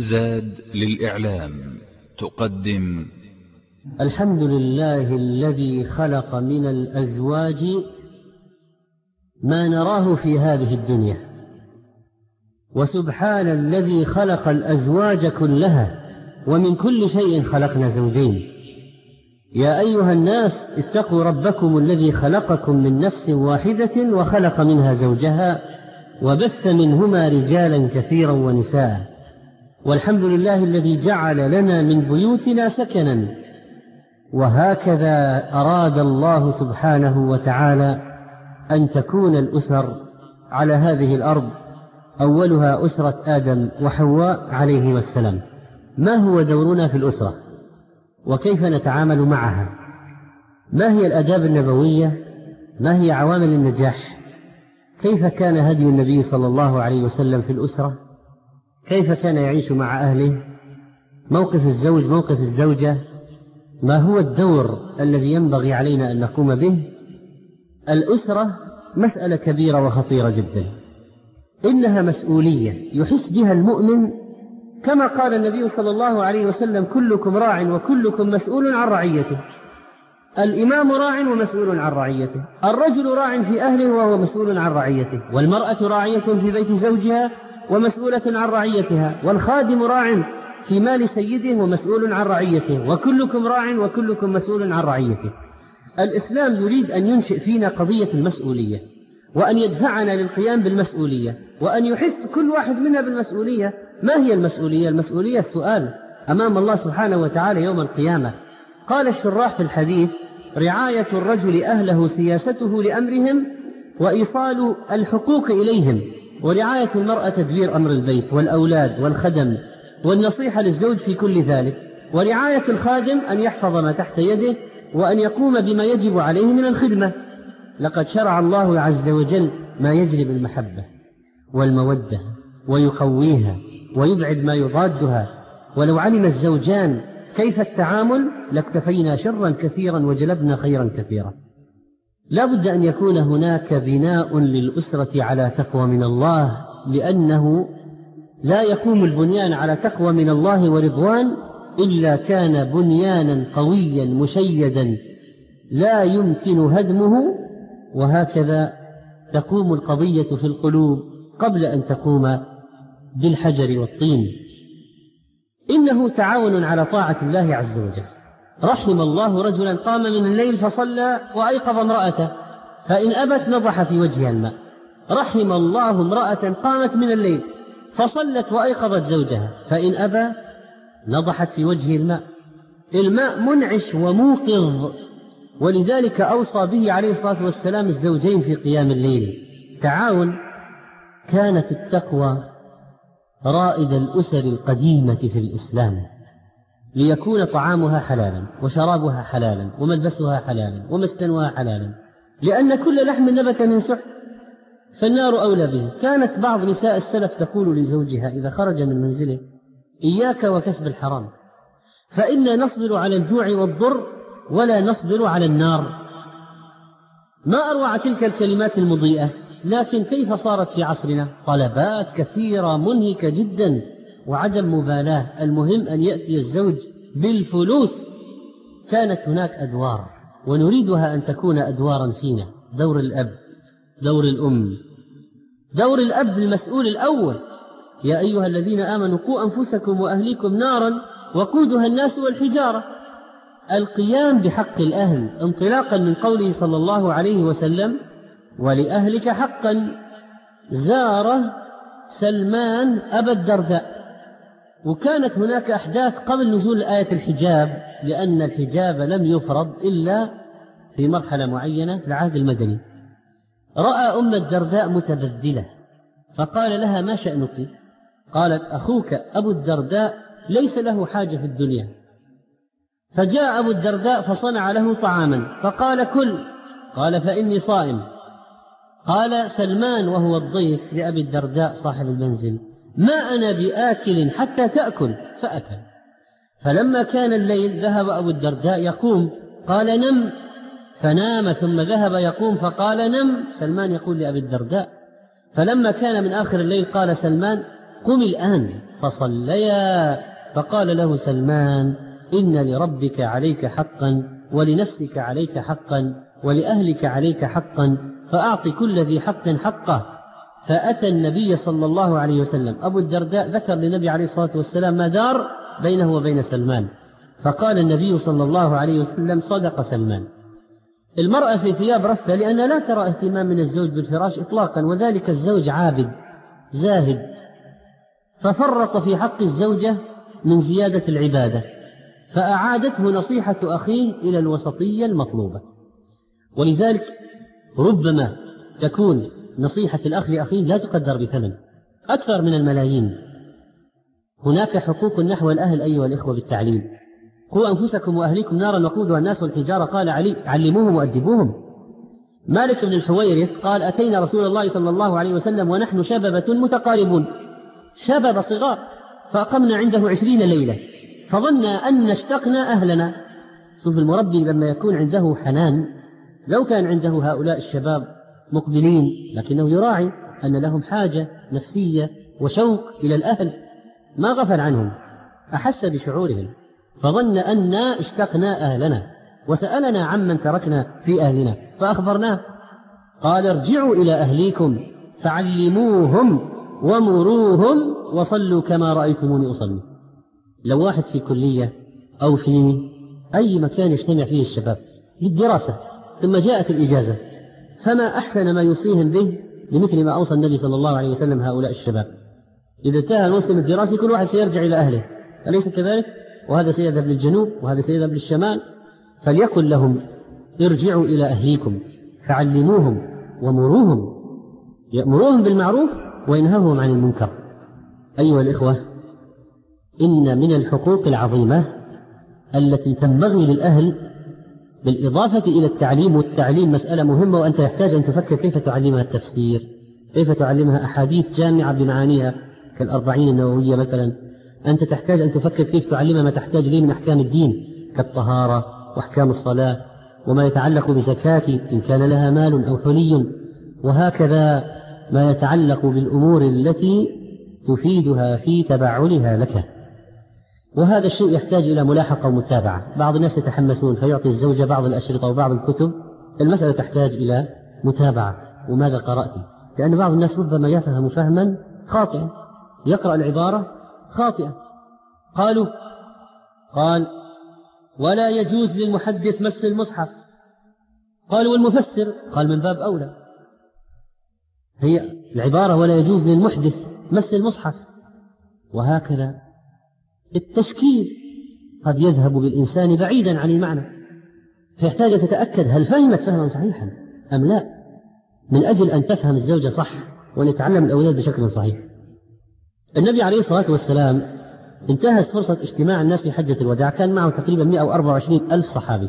زاد للإعلام تقدم الحمد لله الذي خلق من الأزواج ما نراه في هذه الدنيا، وسبحان الذي خلق الأزواج كلها، ومن كل شيء خلقنا زوجين. يا أيها الناس اتقوا ربكم الذي خلقكم من نفس واحدة وخلق منها زوجها وبث منهما رجالا كثيرا ونساء. والحمد لله الذي جعل لنا من بيوتنا سكنا، وهكذا أراد الله سبحانه وتعالى أن تكون الأسر على هذه الأرض، أولها أسرة آدم وحواء عليه السلام. ما هو دورنا في الأسرة؟ وكيف نتعامل معها؟ ما هي الآداب النبوية؟ ما هي عوامل النجاح؟ كيف كان هدي النبي صلى الله عليه وسلم في الأسرة؟ كيف كان يعيش مع أهله؟ موقف الزوج، موقف الزوجة، ما هو الدور الذي ينبغي علينا أن نقوم به؟ الأسرة مسألة كبيرة وخطيرة جدا، إنها مسؤولية يحس بها المؤمن، كما قال النبي صلى الله عليه وسلم: كلكم راع وكلكم مسؤول عن رعيته. الإمام راع ومسؤول عن رعيته، الرجل راع في أهله وهو مسؤول عن رعيته، والمرأة راعية في بيت زوجها ومسؤولة عن رعيتها، والخادم راع في مال سيده ومسؤول عن رعيته، وكلكم راع وكلكم مسؤول عن رعيته. الإسلام يريد أن ينشئ فينا قضية المسؤولية، وأن يدفعنا للقيام بالمسؤولية، وأن يحس كل واحد منا بالمسؤولية. ما هي المسؤولية؟ المسؤولية السؤال أمام الله سبحانه وتعالى يوم القيامة. قال الشراح في الحديث: رعاية الرجل أهله سياسته لأمرهم وإيصال الحقوق إليهم، ورعاية المرأة تدبير أمر البيت والأولاد والخدم والنصيحة للزوج في كل ذلك، ورعاية الخادم أن يحفظ ما تحت يده وأن يقوم بما يجب عليه من الخدمة. لقد شرع الله عز وجل ما يجلب المحبة والمودة ويقويها ويبعد ما يضادها، ولو علم الزوجان كيف التعامل لاكتفينا شرا كثيرا وجلبنا خيرا كثيرا. لا بد أن يكون هناك بناء للأسرة على تقوى من الله، لأنه لا يقوم البنيان على تقوى من الله ورضوان إلا كان بنيانا قويا مشيدا لا يمكن هدمه. وهكذا تقوم القضية في القلوب قبل أن تقوم بالحجر والطين. إنه تعاون على طاعة الله عز وجل. رحم الله رجلا قام من الليل فصلى وأيقظ امرأته، فإن أبت نضح في وجهها الماء. رحم الله امرأة قامت من الليل فصلت وأيقظت زوجها، فإن أبى نضحت في وجهه الماء. الماء منعش وموقظ، ولذلك أوصى به عليه الصلاة والسلام الزوجين في قيام الليل. تعاون. كانت التقوى رائد الأسر القديمة في الإسلام، ليكون طعامها حلالا وشرابها حلالا وملبسها حلالا ومسكنها حلالا، لأن كل لحم نبت من سحت فالنار أولى به. كانت بعض نساء السلف تقول لزوجها إذا خرج من منزله: إياك وكسب الحرام، فإنا نصبر على الجوع والضر ولا نصبر على النار. ما أروع تلك الكلمات المضيئة، لكن كيف صارت في عصرنا؟ طلبات كثيرة منهكة جدا وعدم مبالاة، المهم أن يأتي الزوج بالفلوس. كانت هناك أدوار ونريدها أن تكون أدوارا فينا: دور الأب، دور الأم، دور الأب المسؤول الأول: يا أيها الذين آمنوا قوا أنفسكم وأهليكم نارا وقودها الناس والحجارة. القيام بحق الأهل انطلاقا من قوله صلى الله عليه وسلم: ولأهلك حقا. زار سلمان أبا الدرداء، وكانت هناك أحداث قبل نزول آية الحجاب، لأن الحجاب لم يفرض إلا في مرحلة معينة في العهد المدني. رأى أم الدرداء متبذلة فقال لها: ما شأنك؟ قالت: أخوك أبو الدرداء ليس له حاجة في الدنيا. فجاء أبو الدرداء فصنع له طعاما فقال: كل. قال: فإني صائم. قال سلمان وهو الضيف لأبي الدرداء صاحب المنزل: ما أنا بآكل حتى تأكل. فأكل. فلما كان الليل ذهب أبو الدرداء يقوم، قال: نم. فنام، ثم ذهب يقوم فقال: نم. سلمان يقول لأبي الدرداء. فلما كان من آخر الليل قال سلمان: قم الآن فصليا. فقال له سلمان: إن لربك عليك حقا، ولنفسك عليك حقا، ولأهلك عليك حقا، فأعط كل ذي حق حقه. فأتى النبي صلى الله عليه وسلم. أبو الدرداء ذكر للنبي عليه الصلاة والسلام ما دار بينه وبين سلمان، فقال النبي صلى الله عليه وسلم: صدق سلمان. المرأة في ثياب رثة لأنها لا ترى اهتمام من الزوج بالفراش إطلاقا، وذلك الزوج عابد زاهد، ففرط في حق الزوجة من زيادة العبادة، فأعادته نصيحة أخيه إلى الوسطية المطلوبة. ولذلك ربما تكون نصيحة الأخ لأخيه لا تقدر بثمن أكثر من الملايين. هناك حقوق نحو الأهل أيها الإخوة بالتعليم: قوا أنفسكم وأهليكم نارا وقودها الناس والحجارة. قال علي: علموهم وأدبوهم. مالك بن الحويرث قال: أتينا رسول الله صلى الله عليه وسلم ونحن شببة متقاربون، شباب صغار، فأقمنا عنده 20 ليلة، فظن أن اشتقنا أهلنا. شوف المربي لما يكون عنده حنان، لو كان عنده هؤلاء الشباب مقبلين لكنه يراعي أن لهم حاجة نفسية وشوق إلى الأهل، ما غفل عنهم، أحس بشعورهم، فظن أن اشتقنا أهلنا، وسألنا عمن تركنا في أهلنا فأخبرناه. قال: ارجعوا إلى أهليكم فعلموهم ومروهم وصلوا كما رأيتموني أصلي. لو واحد في كلية أو في أي مكان يجتمع فيه الشباب للدراسة ثم جاءت الإجازة، فما أحسن ما يوصيهم به لمثل ما أوصى النبي صلى الله عليه وسلم هؤلاء الشباب. إذا انتهى الموسم الدراسي كل واحد سيرجع إلى أهله، أليس كذلك؟ وهذا سيذهب للجنوب وهذا سيذهب للشمال، فليقل لهم: ارجعوا إلى أهليكم فعلموهم ومروهم، يأمروهم بالمعروف وينهوهم عن المنكر. أيها الإخوة، إن من الحقوق العظيمة التي تنبغي للأهل بالإضافة إلى التعليم، والتعليم مسألة مهمة، وأنت يحتاج أن تفكر كيف تعلمها التفسير، كيف تعلمها أحاديث جامعة بمعانيها كالأربعين النووية مثلا. أنت تحتاج أن تفكر كيف تعلمها ما تحتاج إليه من أحكام الدين كالطهارة وأحكام الصلاة وما يتعلق بزكاة إن كان لها مال أو حلي، وهكذا ما يتعلق بالأمور التي تفيدها في تبعلها لك. وهذا الشيء يحتاج إلى ملاحقة ومتابعة. بعض الناس يتحمسون فيعطي الزوجة بعض الأشرطة وبعض الكتب، المسألة تحتاج إلى متابعة. وماذا قرأت؟ لأن بعض الناس ربما يفهم فهما خاطئا، يقرأ العبارة خاطئة. قال: ولا يجوز للمحدث مس المصحف. قال: والمفسر؟ قال: من باب أولى. هي العبارة ولا يجوز للمحدث مس المصحف. وهكذا التشكيل قد يذهب بالإنسان بعيدا عن المعنى، فيحتاج أن تتأكد هل فهمت فهما صحيحا أم لا، من أجل أن تفهم الزوجة صح ونتعلم الأولاد بشكل صحيح. النبي عليه الصلاة والسلام انتهز فرصة اجتماع الناس في حجة الوداع، كان معه تقريبا 124 ألف صحابي.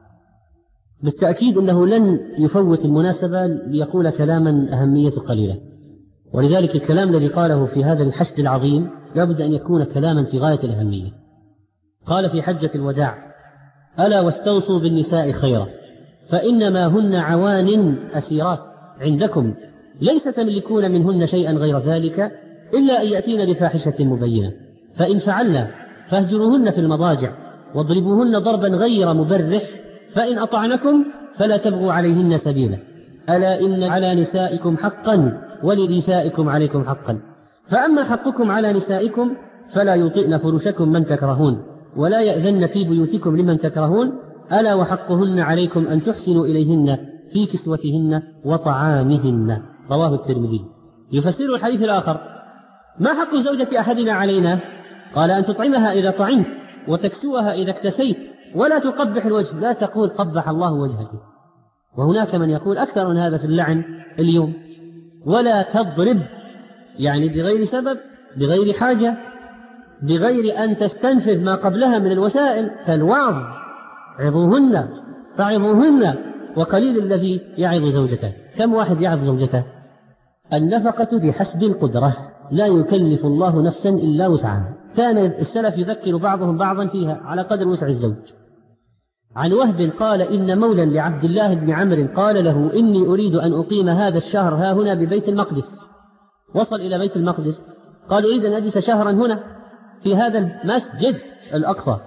بالتأكيد أنه لن يفوت المناسبة ليقول كلاما أهميته قليلة، ولذلك الكلام الذي قاله في هذا الحشد العظيم لابد أن يكون كلاما في غاية الأهمية. قال في حجة الوداع: ألا واستوصوا بالنساء خيرا، فإنما هن عوان أسيرات عندكم، ليس تملكون منهن شيئا غير ذلك إلا أن يأتين بفاحشة مبينة، فإن فعلنا فاهجروهن في المضاجع واضربوهن ضربا غير مبرح، فإن أطعنكم فلا تبغوا عليهن سبيلا، ألا إن على نسائكم حقا ولنسائكم عليكم حقا، فأما حقكم على نسائكم فلا يطئن فرشكم من تكرهون، ولا يأذن في بيوتكم لمن تكرهون، ألا وحقهن عليكم أن تحسنوا إليهن في كسوتهن وطعامهن. رواه الترمذي. يفسر الحديث الآخر: ما حق زوجة أحدنا علينا؟ قال: أن تطعمها إذا طعمت، وتكسوها إذا اكتسيت، ولا تقبح الوجه، لا تقول قبح الله وجهك. وهناك من يقول أكثر من هذا في اللعن اليوم. ولا تضرب، يعني بغير سبب، بغير حاجة، بغير أن تستنفذ ما قبلها من الوسائل كالوعظ. عظوهن فعظوهن، وقليل الذي يعظ زوجته. كم واحد يعظ زوجته؟ النفقة بحسب القدرة، لا يكلف الله نفسا إلا وسعها. كان السلف يذكر بعضهم بعضا فيها على قدر وسع الزوج. عن وهب قال: إن مولا لعبد الله بن عمرو قال له: إني أريد أن أقيم هذا الشهر هاهنا ببيت المقدس. وصل إلى بيت المقدس قال أريد أن أجلس شهرا هنا في هذا المسجد الأقصى.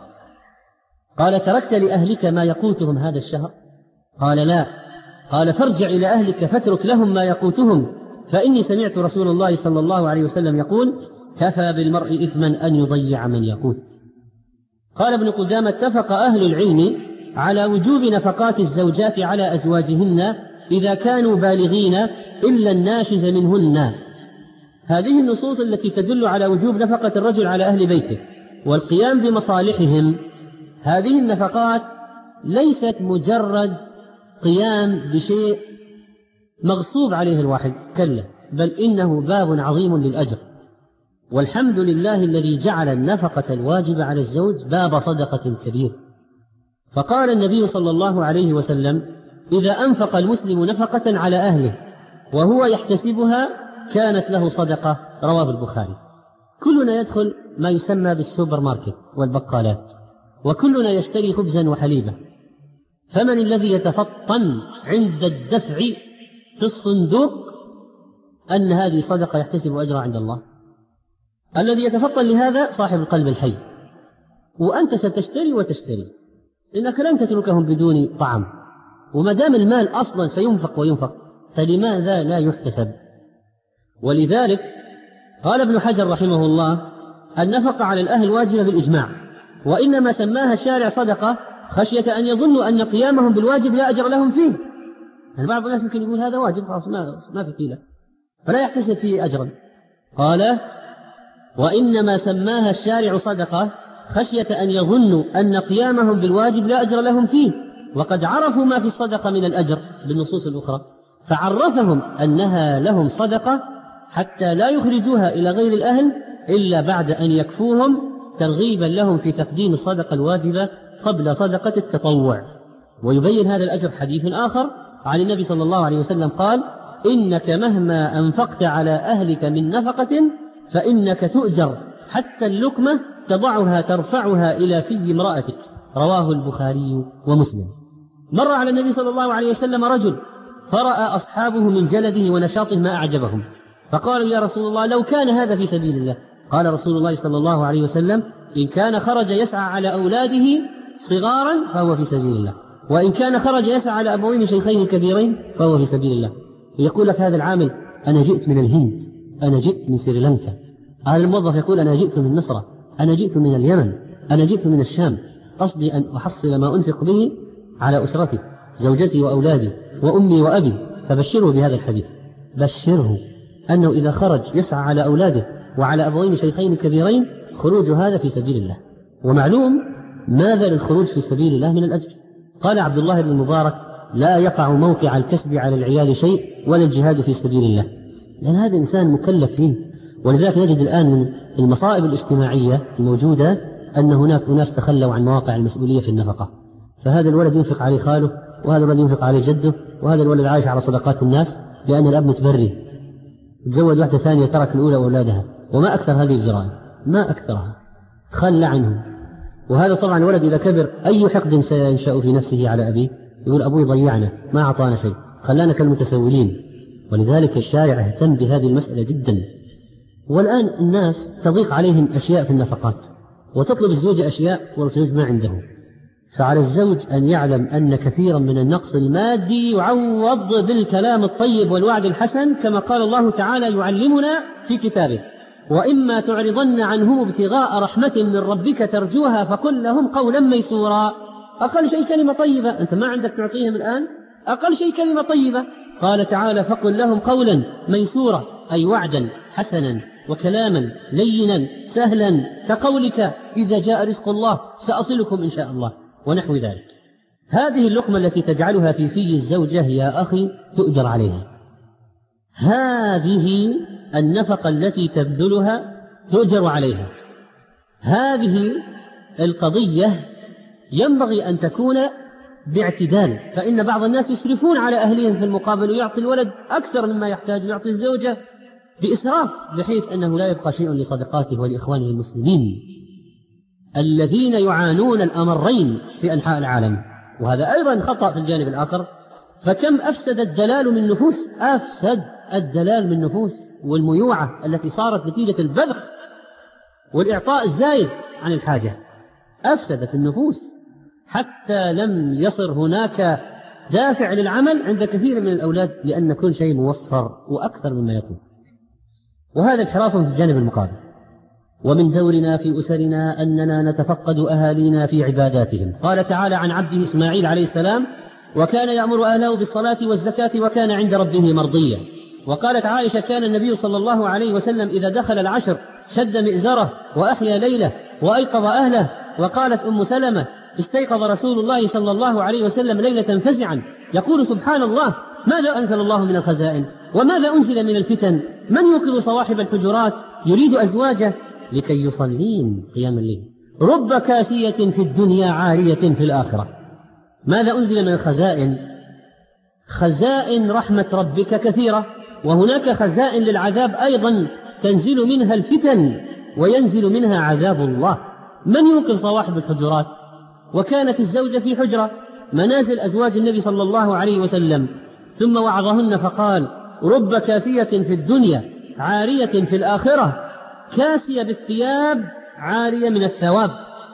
قال تركت لأهلك ما يقوتهم هذا الشهر؟ قال لا. قال فارجع إلى أهلك فاترك لهم ما يقوتهم، فإني سمعت رسول الله صلى الله عليه وسلم يقول كفى بالمرء إثما أن يضيع من يقوت. قال ابن قدامة اتفق أهل العلم على وجوب نفقات الزوجات على أزواجهن إذا كانوا بالغين إلا الناشز منهن. هذه النصوص التي تدل على وجوب نفقة الرجل على أهل بيته والقيام بمصالحهم، هذه النفقات ليست مجرد قيام بشيء مغصوب عليه الواحد، كلا، بل إنه باب عظيم للأجر. والحمد لله الذي جعل النفقة الواجبة على الزوج باب صدقة كبير. فقال النبي صلى الله عليه وسلم إذا أنفق المسلم نفقة على أهله وهو يحتسبها كانت له صدقة، رواه البخاري. كلنا يدخل ما يسمى بالسوبر ماركت والبقالات، وكلنا يشتري خبزا وحليبا، فمن الذي يتفطن عند الدفع في الصندوق أن هذه صدقة يحتسب أجرها عند الله؟ الذي يتفطن لهذا صاحب القلب الحي. وأنت ستشتري وتشتري، إنك لن تتركهم بدون طعم، وما دام المال أصلا سينفق وينفق فلماذا لا يحتسب؟ ولذلك قال ابن حجر رحمه الله النفقة على الأهل واجبة بالإجماع، وإنما سماها الشارع صدقة خشية أن يظنوا أن قيامهم بالواجب لا أجر لهم فيه. يعني بعض الناس يمكن يقول هذا واجب خلاص ما في قيلة فلا يحتسب فيه أجرا. قال وإنما سماها الشارع صدقة خشية أن يظنوا أن قيامهم بالواجب لا أجر لهم فيه، وقد عرفوا ما في الصدقة من الأجر بالنصوص الأخرى، فعرفهم أنها لهم صدقة حتى لا يخرجوها إلى غير الأهل إلا بعد أن يكفوهم، ترغيبا لهم في تقديم الصدقة الواجبة قبل صدقة التطوع. ويبين هذا الأجر حديث آخر عن النبي صلى الله عليه وسلم قال إنك مهما أنفقت على أهلك من نفقة فإنك تؤجر حتى اللقمة تضعها ترفعها إلى في امرأتك، رواه البخاري ومسلم. مر على النبي صلى الله عليه وسلم رجل فرأى أصحابه من جلده ونشاطه ما أعجبهم، فقالوا يا رسول الله لو كان هذا في سبيل الله. قال رسول الله صلى الله عليه وسلم إن كان خرج يسعى على أولاده صغارا فهو في سبيل الله، وإن كان خرج يسعى على أبوين شيخين كبيرين فهو في سبيل الله. يقول لك هذا العامل أنا جئت من الهند، أنا جئت من سريلانكا، هذا الموظف يقول أنا جئت من مصر، أنا جئت من اليمن، أنا جئت من الشام، قصدي أن أحصل ما أنفق به على أسرتي، زوجتي وأولادي وأمي وأبي. فبشره بهذا الحديث، بشره أنه إذا خرج يسعى على أولاده وعلى أبوين شيخين كبيرين خروج هذا في سبيل الله. ومعلوم ماذا للخروج في سبيل الله من الأجر. قال عبد الله بن المبارك لا يقع موقع الكسب على العيال شيء ولا الجهاد في سبيل الله، لأن هذا الإنسان مكلف فيه. ولذلك نجد الآن من المصائب الاجتماعية الموجودة أن هناك أناس تخلوا عن مواقع المسؤولية في النفقة، فهذا الولد ينفق عليه خاله، وهذا الولد ينفق عليه جده، وهذا الولد عايش على صدقات الناس لأن الأب متبري، تزوج واحدة ثانية ترك الأولى أولادها. وما أكثر هذه الجرائم، ما أكثرها، خلى عنهم. وهذا طبعا الولد إذا كبر أي حقد سينشأ في نفسه على أبيه، يقول أبوي ضيعنا ما أعطانا شيء، خلانا كالمتسولين. ولذلك الشارع اهتم بهذه المسألة جدا. والآن الناس تضيق عليهم أشياء في النفقات، وتطلب الزوج أشياء والزوج ما عنده. فعلى الزوج أن يعلم أن كثيرا من النقص المادي يعوض بالكلام الطيب والوعد الحسن، كما قال الله تعالى يعلمنا في كتابه وإما تعرضن عنهم ابتغاء رحمة من ربك ترجوها فقل لهم قولا ميسورا. أقل شيء كلمة طيبة، أنت ما عندك تعطيهم الآن، أقل شيء كلمة طيبة. قال تعالى فقل لهم قولا ميسورا، أي وعدا حسنا وكلاما لينا سهلا كقولك إذا جاء رزق الله سأصلكم إن شاء الله ونحو ذلك. هذه اللقمة التي تجعلها في الزوجة يا أخي تؤجر عليها، هذه النفقة التي تبذلها تؤجر عليها. هذه القضية ينبغي أن تكون باعتدال، فإن بعض الناس يسرفون على أهلهم في المقابل، ويعطي الولد أكثر مما يحتاج، ويعطي الزوجة بإسراف، بحيث أنه لا يبقى شيء لصدقاته ولإخوانه المسلمين الذين يعانون الأمرين في أنحاء العالم. وهذا أيضا خطأ في الجانب الآخر. فكم أفسد الدلال من نفوس، أفسد الدلال من نفوس. والميوعة التي صارت نتيجة البذخ والإعطاء الزايد عن الحاجة أفسدت النفوس حتى لم يصر هناك دافع للعمل عند كثير من الأولاد، لأن كل شيء موفر وأكثر مما يطلب. وهذا انحراف في الجانب المقابل. ومن دورنا في أسرنا أننا نتفقد أهالينا في عباداتهم. قال تعالى عن عبده إسماعيل عليه السلام: وكان يأمر أهله بالصلاة والزكاة وكان عند ربه مرضيا. وقالت عائشة: كان النبي صلى الله عليه وسلم إذا دخل العشر شد مئزره وأحيا ليله وأيقظ أهله. وقالت أم سلمة: استيقظ رسول الله صلى الله عليه وسلم ليلة فزعا يقول: سبحان الله، ماذا أنزل الله من الخزائن وماذا أنزل من الفتن؟ من يوقظ صواحب الحجرات يريد أزواجه لكي يصلين قيام الليل. رب كاسية في الدنيا عارية في الآخرة. ماذا أنزل من الخزائن؟ خزائن رحمة ربك كثيرة، وهناك خزائن للعذاب أيضا تنزل منها الفتن وينزل منها عذاب الله. من يوقظ صواحب الحجرات؟ وكانت الزوجة في حجرة منازل أزواج النبي صلى الله عليه وسلم، ثم وعظهن فقال: رب كاسية في الدنيا عارية في الآخرة. كاسية بالثياب، عارية من الثواب.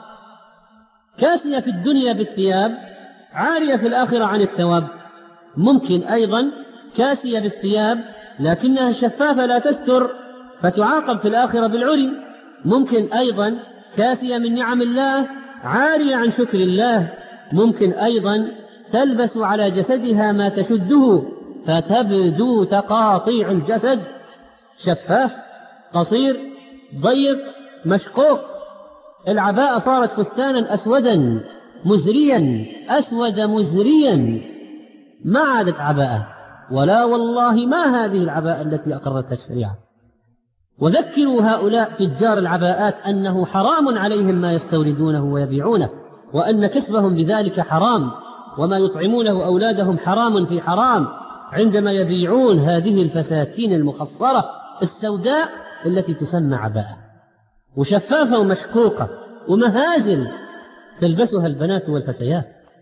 كاسية في الدنيا بالثياب، عارية في الآخرة عن الثواب. ممكن أيضا كاسية بالثياب لكنها شفافة لا تستر فتعاقب في الآخرة بالعري. ممكن أيضا كاسية من نعم الله عارية عن شكر الله. ممكن أيضا تلبس على جسدها ما تشده فتبدو تقاطيع الجسد، شفاف، قصير، ضيق، مشقوق. العباءة صارت فستانا أسودا مزريا، أسود مزريا، ما عادت عباءة. ولا والله ما هذه العباءة التي أقرتها الشريعة. وذكروا هؤلاء تجار العباءات أنه حرام عليهم ما يستوردونه ويبيعونه، وأن كسبهم بذلك حرام، وما يطعمونه أولادهم حرام في حرام عندما يبيعون هذه الفساتين المخصرة السوداء التي تسمى عباءة، وشفافة ومشقوقة ومهازل تلبسها البنات والفتيات.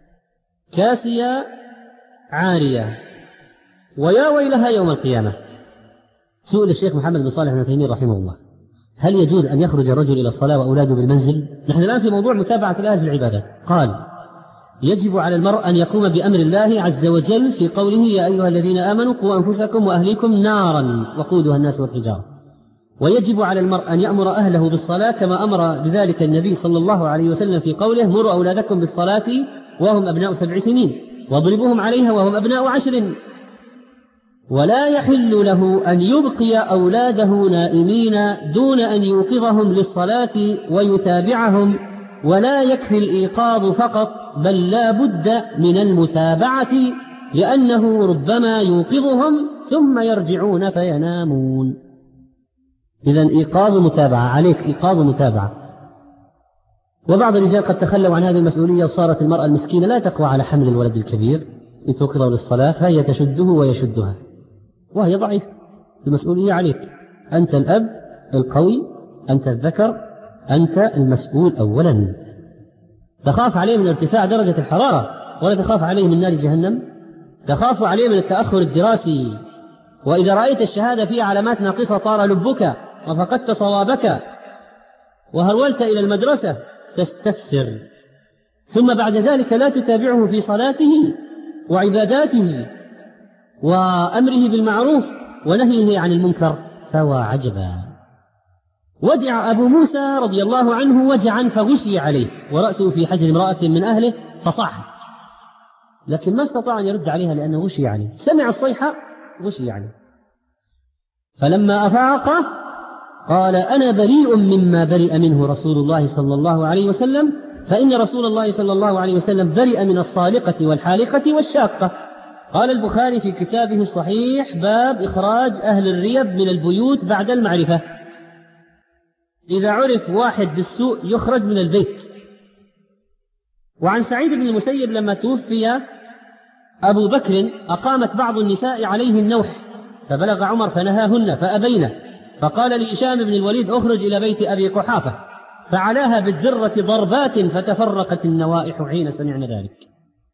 كاسية عارية. ويا ويلها يوم القيامة. سئل الشيخ محمد بن صالح بن عثيمين رحمه الله: هل يجوز أن يخرج الرجل إلى الصلاة وأولاده بالمنزل؟ نحن الآن في موضوع متابعة الأهل في العبادات. قال: يجب على المرء أن يقوم بأمر الله عز وجل في قوله: يا أيها الذين آمنوا قوا أنفسكم وأهليكم نارا وقودها الناس والحجارة. ويجب على المرء أن يأمر أهله بالصلاة كما أمر بذلك النبي صلى الله عليه وسلم في قوله: مروا أولادكم بالصلاة وهم أبناء 7 سنين واضربوهم عليها وهم أبناء 10. ولا يحل له أن يبقي أولاده نائمين دون أن يوقظهم للصلاة ويتابعهم، ولا يكفي الإيقاظ فقط، بل لا بد من المتابعة، لأنه ربما يوقظهم ثم يرجعون فينامون. إذن إيقاظ متابعة، عليك إيقاظ متابعة. وبعض الرجال قد تخلوا عن هذه المسؤولية، وصارت المرأة المسكينة لا تقوى على حمل الولد الكبير لتوقظه للصلاة، فهي تشده ويشدها وهي ضعيفة. المسؤولية عليك، أنت الأب القوي، أنت الذكر، أنت المسؤول أولا. تخاف عليه من ارتفاع درجة الحرارة ولا تخاف عليه من نار جهنم؟ تخاف عليه من التأخر الدراسي، وإذا رأيت الشهادة فيها علامات ناقصة طار لبك وفقدت صوابك وهرولت إلى المدرسة تستفسر، ثم بعد ذلك لا تتابعه في صلاته وعباداته وأمره بالمعروف ونهيه عن المنكر، فوا عجبا. وجع أبو موسى رضي الله عنه وجعا فغشي عليه ورأسه في حجر امرأة من أهله فصاح، لكن ما استطاع أن يرد عليها لأنه غشي عليه. سمع الصيحة غشي عليه، فلما أفاق قال: أنا بريء مما برئ منه رسول الله صلى الله عليه وسلم، فإن رسول الله صلى الله عليه وسلم برئ من الصالقة والحالقة والشاقة. قال البخاري في كتابه الصحيح: باب إخراج أهل الريب من البيوت بعد المعرفة. إذا عرف واحد بالسوء يخرج من البيت. وعن سعيد بن المسيب لما توفي أبو بكر أقامت بعض النساء عليه النوح، فبلغ عمر فنهاهن فأبين، فقال لهشام بن الوليد: أخرج إلى بيت أبي قحافة، فعلاها بالدرة ضربات فتفرقت النوائح حين سمعنا ذلك.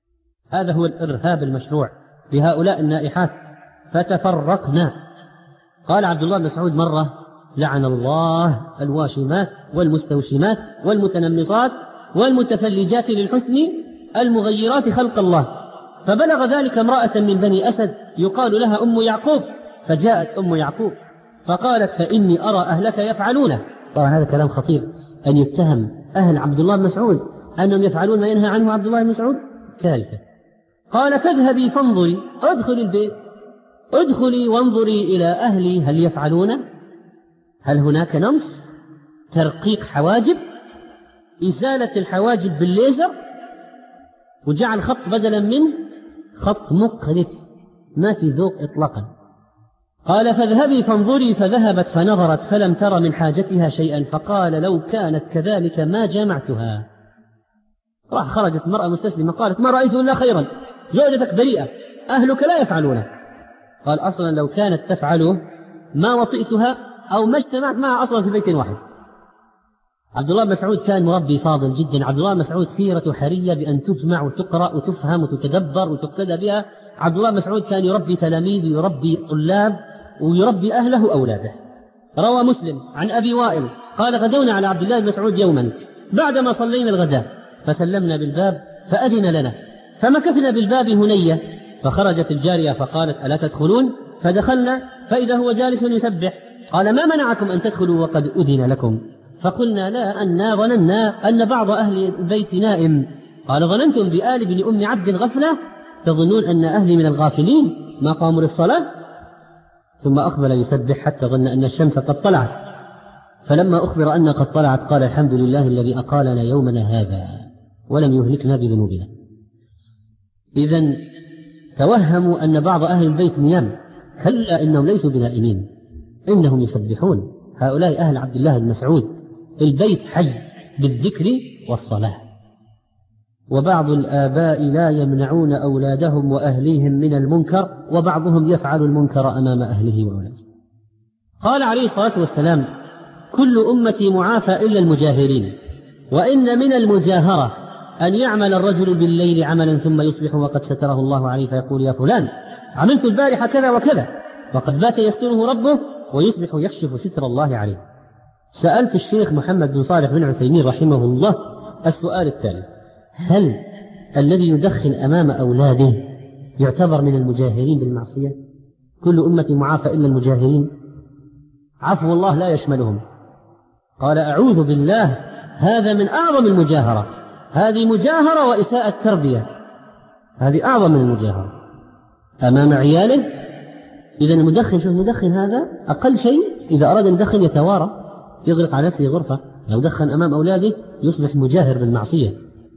هذا هو الإرهاب المشروع بهؤلاء النائحات، فتفرقنا. قال عبد الله بن مسعود مرة: لعن الله الواشمات والمستوشمات والمتنمصات والمتفلجات للحسن المغيرات خلق الله. فبلغ ذلك امرأة من بني أسد يقال لها أم يعقوب، فجاءت أم يعقوب فقالت: فإني أرى أهلك يفعلونه. طبعا هذا كلام خطير، أن يتهم أهل عبد الله بن مسعود أنهم يفعلون ما ينهى عنه عبد الله بن مسعود، كارثة. قال: فاذهبي فانظري، ادخلي البيت، ادخلي وانظري إلى أهلي هل يفعلونه، هل هناك نمص، ترقيق حواجب، إزالة الحواجب بالليزر، وجعل خط بدلا منه خط مقرف ما في ذوق إطلاقا. قال: فاذهبي فانظري. فذهبت فنظرت فلم تر من حاجتها شيئا، فقال: لو كانت كذلك ما جامعتها. راح خرجت مرأة مستسلمة قالت: ما رأيت إلا خيرا، زوجتك بريئة، أهلك لا يفعلونه. قال: أصلا لو كانت تفعله ما وطئتها أو ما اجتمعت معها أصلا في بيت واحد. عبد الله بن مسعود كان مربي فاضل جدا. عبد الله بن مسعود سيرة حرية بأن تجمع وتقرأ وتفهم وتتدبر وتقتدى بها. عبد الله بن مسعود كان يربي تلاميذ ويربي طلاب ويربي أهله وأولاده. روى مسلم عن أبي وائل قال: غدونا على عبد الله بن مسعود يوما بعدما صلينا الغداء، فسلمنا بالباب فأذن لنا، فمكثنا بالباب هنية، فخرجت الجارية فقالت: ألا تدخلون؟ فدخلنا فإذا هو جالس يسبح. قال: ما منعكم أن تدخلوا وقد أذن لكم؟ فقلنا: لا، أنا ظننا أن بعض أهل البيت نائم. قال: ظننتم بآل بن أم عبد غفلة؟ تظنون أن أهلي من الغافلين ما قاموا للصلاة؟ ثم أقبل يسبح حتى ظن أن الشمس قد طلعت، فلما أخبر أن قد طلعت قال: الحمد لله الذي أقالنا يومنا هذا ولم يهلكنا بذنوبنا. إذن توهموا أن بعض أهل البيت نيام، كلا إنهم ليسوا بنائمين، إنهم يسبحون. هؤلاء أهل عبد الله بن مسعود، البيت حي بالذكر والصلاة. وبعض الآباء لا يمنعون أولادهم وأهليهم من المنكر، وبعضهم يفعل المنكر أمام أهله وأولاده. قال عليه الصلاة والسلام: كل أمتي معافى إلا المجاهرين، وإن من المجاهرة أن يعمل الرجل بالليل عملا ثم يصبح وقد ستره الله عليه فيقول: يا فلان عملت البارحة كذا وكذا، وقد بات يستره ربه، ويصبح يكشف ستر الله عليه. سألت الشيخ محمد بن صالح بن عثيمين رحمه الله السؤال التالي: هل الذي يدخن أمام أولاده يعتبر من المجاهرين بالمعصية؟ كل أمتي معافى إلا المجاهرين، عفو الله لا يشملهم. قال: أعوذ بالله، هذا من أعظم المجاهرة، هذه مجاهرة وإساءة تربية، هذه أعظم من المجاهرة أمام عياله. إذا المدخن، شوف المدخن هذا أقل شيء إذا أراد أن يدخن يتوارى، يغلق على نفسه غرفة. لو دخن أمام أولاده يصبح مجاهر بالمعصية.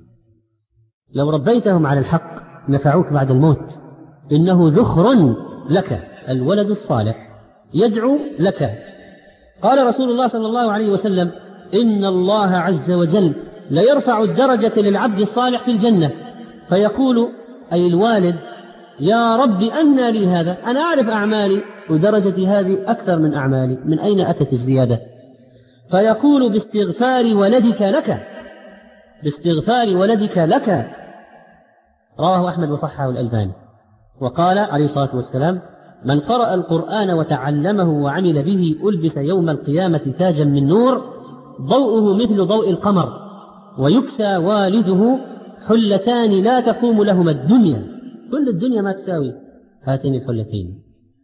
لو ربيتهم على الحق نفعوك بعد الموت. إنه ذخر لك، الولد الصالح يدعو لك. قال رسول الله صلى الله عليه وسلم: إن الله عز وجل ليرفع الدرجة للعبد الصالح في الجنة، فيقول أي الوالد: يا رب أنى لي هذا، أنا أعرف أعمالي ودرجتي هذه أكثر من أعمالي، من أين أتت الزيادة؟ فيقول: باستغفار ولدك لك، باستغفار ولدك لك. رواه أحمد وصححه الألباني. وقال عليه الصلاة والسلام: من قرأ القرآن وتعلمه وعمل به ألبس يوم القيامة تاجا من نور ضوءه مثل ضوء القمر، ويكسى والده حلتان لا تقوم لهما الدنيا، كل الدنيا ما تساوي هاتين الحلتين.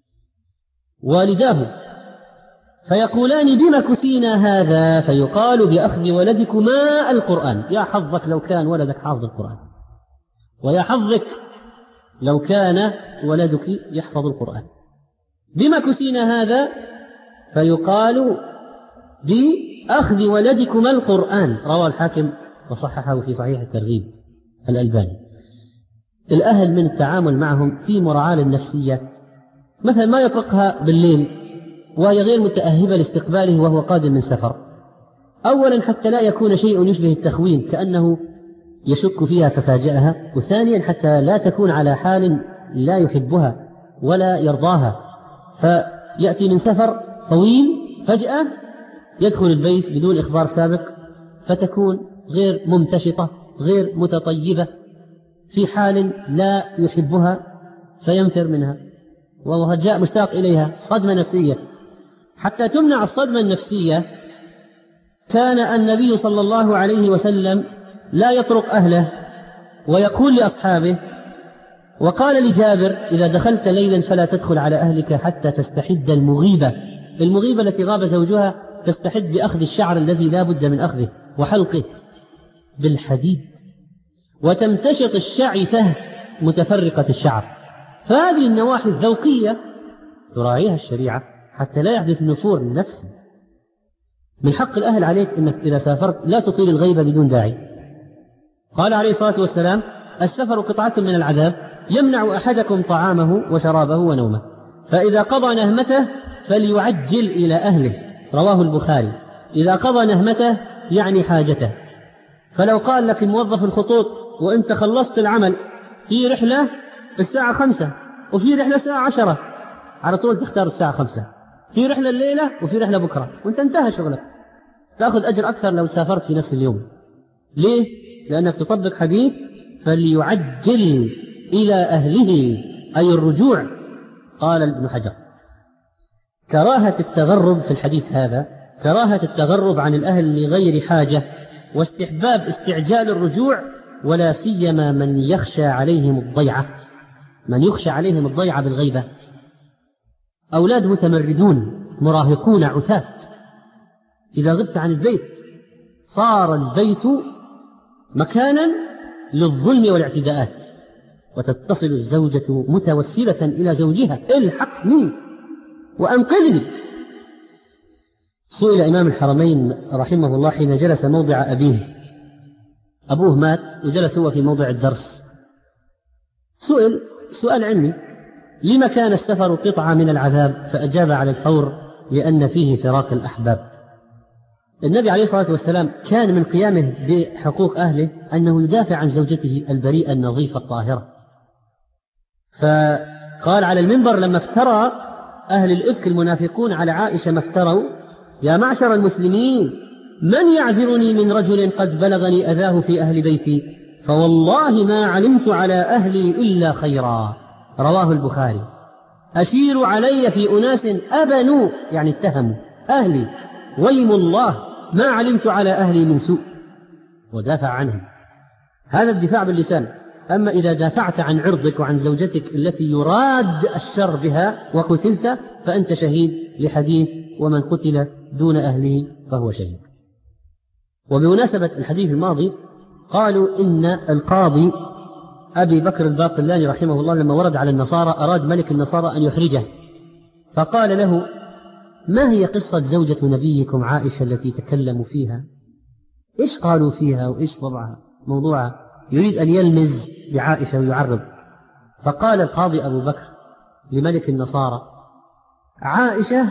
والداه فيقولان: بما كسينا هذا؟ فيقال: بأخذ ولدكما القرآن. يا حظك لو كان ولدك حافظ القرآن، ويا حظك لو كان ولدك يحفظ القرآن. بما كسينا هذا؟ فيقال: بأخذ ولدكما القرآن. رواه الحاكم وصححه في صحيح الترغيب الألباني. الأهل من التعامل معهم في مراعاة النفسية، مثلا ما يطرقها بالليل وهي غير متأهبة لاستقباله وهو قادم من سفر. أولا حتى لا يكون شيء يشبه التخوين كأنه يشك فيها ففاجأها، وثانيا حتى لا تكون على حال لا يحبها ولا يرضاها، فيأتي من سفر طويل فجأة يدخل البيت بدون إخبار سابق، فتكون غير ممتشطة غير متطيبة في حال لا يحبها فينفر منها. وهو جاء مشتاق إليها، صدمة نفسية. حتى تمنع الصدمة النفسية كان النبي صلى الله عليه وسلم لا يطرق أهله ويقول لأصحابه، وقال لجابر: إذا دخلت ليلا فلا تدخل على أهلك حتى تستحد المغيبة التي غاب زوجها، تستحد بأخذ الشعر الذي لا بد من أخذه وحلقه بالحديد، وتمتشط الشعثة متفرقة الشعر. فهذه النواحي الذوقية تراعيها الشريعة حتى لا يحدث نفور نفسي. من حق الأهل عليك أنك إذا سافرت لا تطيل الغيبة بدون داعي. قال عليه الصلاة والسلام: السفر قطعة من العذاب يمنع أحدكم طعامه وشرابه ونومه، فإذا قضى نهمته فليعجل إلى أهله. رواه البخاري. إذا قضى نهمته يعني حاجته. فلو قال لك موظف الخطوط وأنت خلصت العمل في رحلة الساعة 5 وفي رحلة الساعة 10، على طول تختار الساعة 5. في رحلة الليلة وفي رحلة بكرة، وانت انتهى شغلك، تأخذ أجر أكثر لو سافرت في نفس اليوم. ليه؟ لأنك تطبق حديث فليعجل إلى أهله، أي الرجوع. قال ابن حجر: كراهة التغرب في الحديث هذا كراهة التغرب عن الأهل لغير حاجة، واستحباب استعجال الرجوع، ولا سيما من يخشى عليهم الضيعة بالغيبة. أولاد متمردون مراهقون عتاة، إذا غبت عن البيت صار البيت مكانا للظلم والاعتداءات، وتتصل الزوجة متوسلة إلى زوجها: الحقني وأنقذني. سئل إمام الحرمين رحمه الله حين جلس موضع أبيه، أبوه مات وجلس هو في موضع الدرس، سؤال علمي: لما كان السفر قطعة من العذاب؟ فأجاب على الفور: لأن فيه فراق الأحباب. النبي عليه الصلاة والسلام كان من قيامه بحقوق أهله أنه يدافع عن زوجته البريئة النظيفة الطاهرة. فقال على المنبر لما افترى أهل الإفك المنافقون على عائشة ما افتروا: يا معشر المسلمين، من يعذرني من رجل قد بلغني أذاه في أهل بيتي، فوالله ما علمت على أهلي إلا خيرا. رواه البخاري. أشيروا علي في أناس أبنوا يعني اتهموا أهلي، ويم الله ما علمت على أهلي من سوء، ودافع عنهم. هذا الدفاع باللسان. أما إذا دافعت عن عرضك وعن زوجتك التي يراد الشر بها وقتلت فأنت شهيد، لحديث: ومن قتل دون أهله فهو شهيد. وبمناسبة الحديث الماضي قالوا إن القاضي أبي بكر الباقلاني رحمه الله لما ورد على النصارى أراد ملك النصارى أن يخرجه، فقال له: ما هي قصة زوجة نبيكم عائشة التي تكلموا فيها؟ إيش قالوا فيها وإيش وضعها موضوعها؟ يريد أن يلمز بعائشة ويعرض. فقال القاضي أبو بكر لملك النصارى: عائشة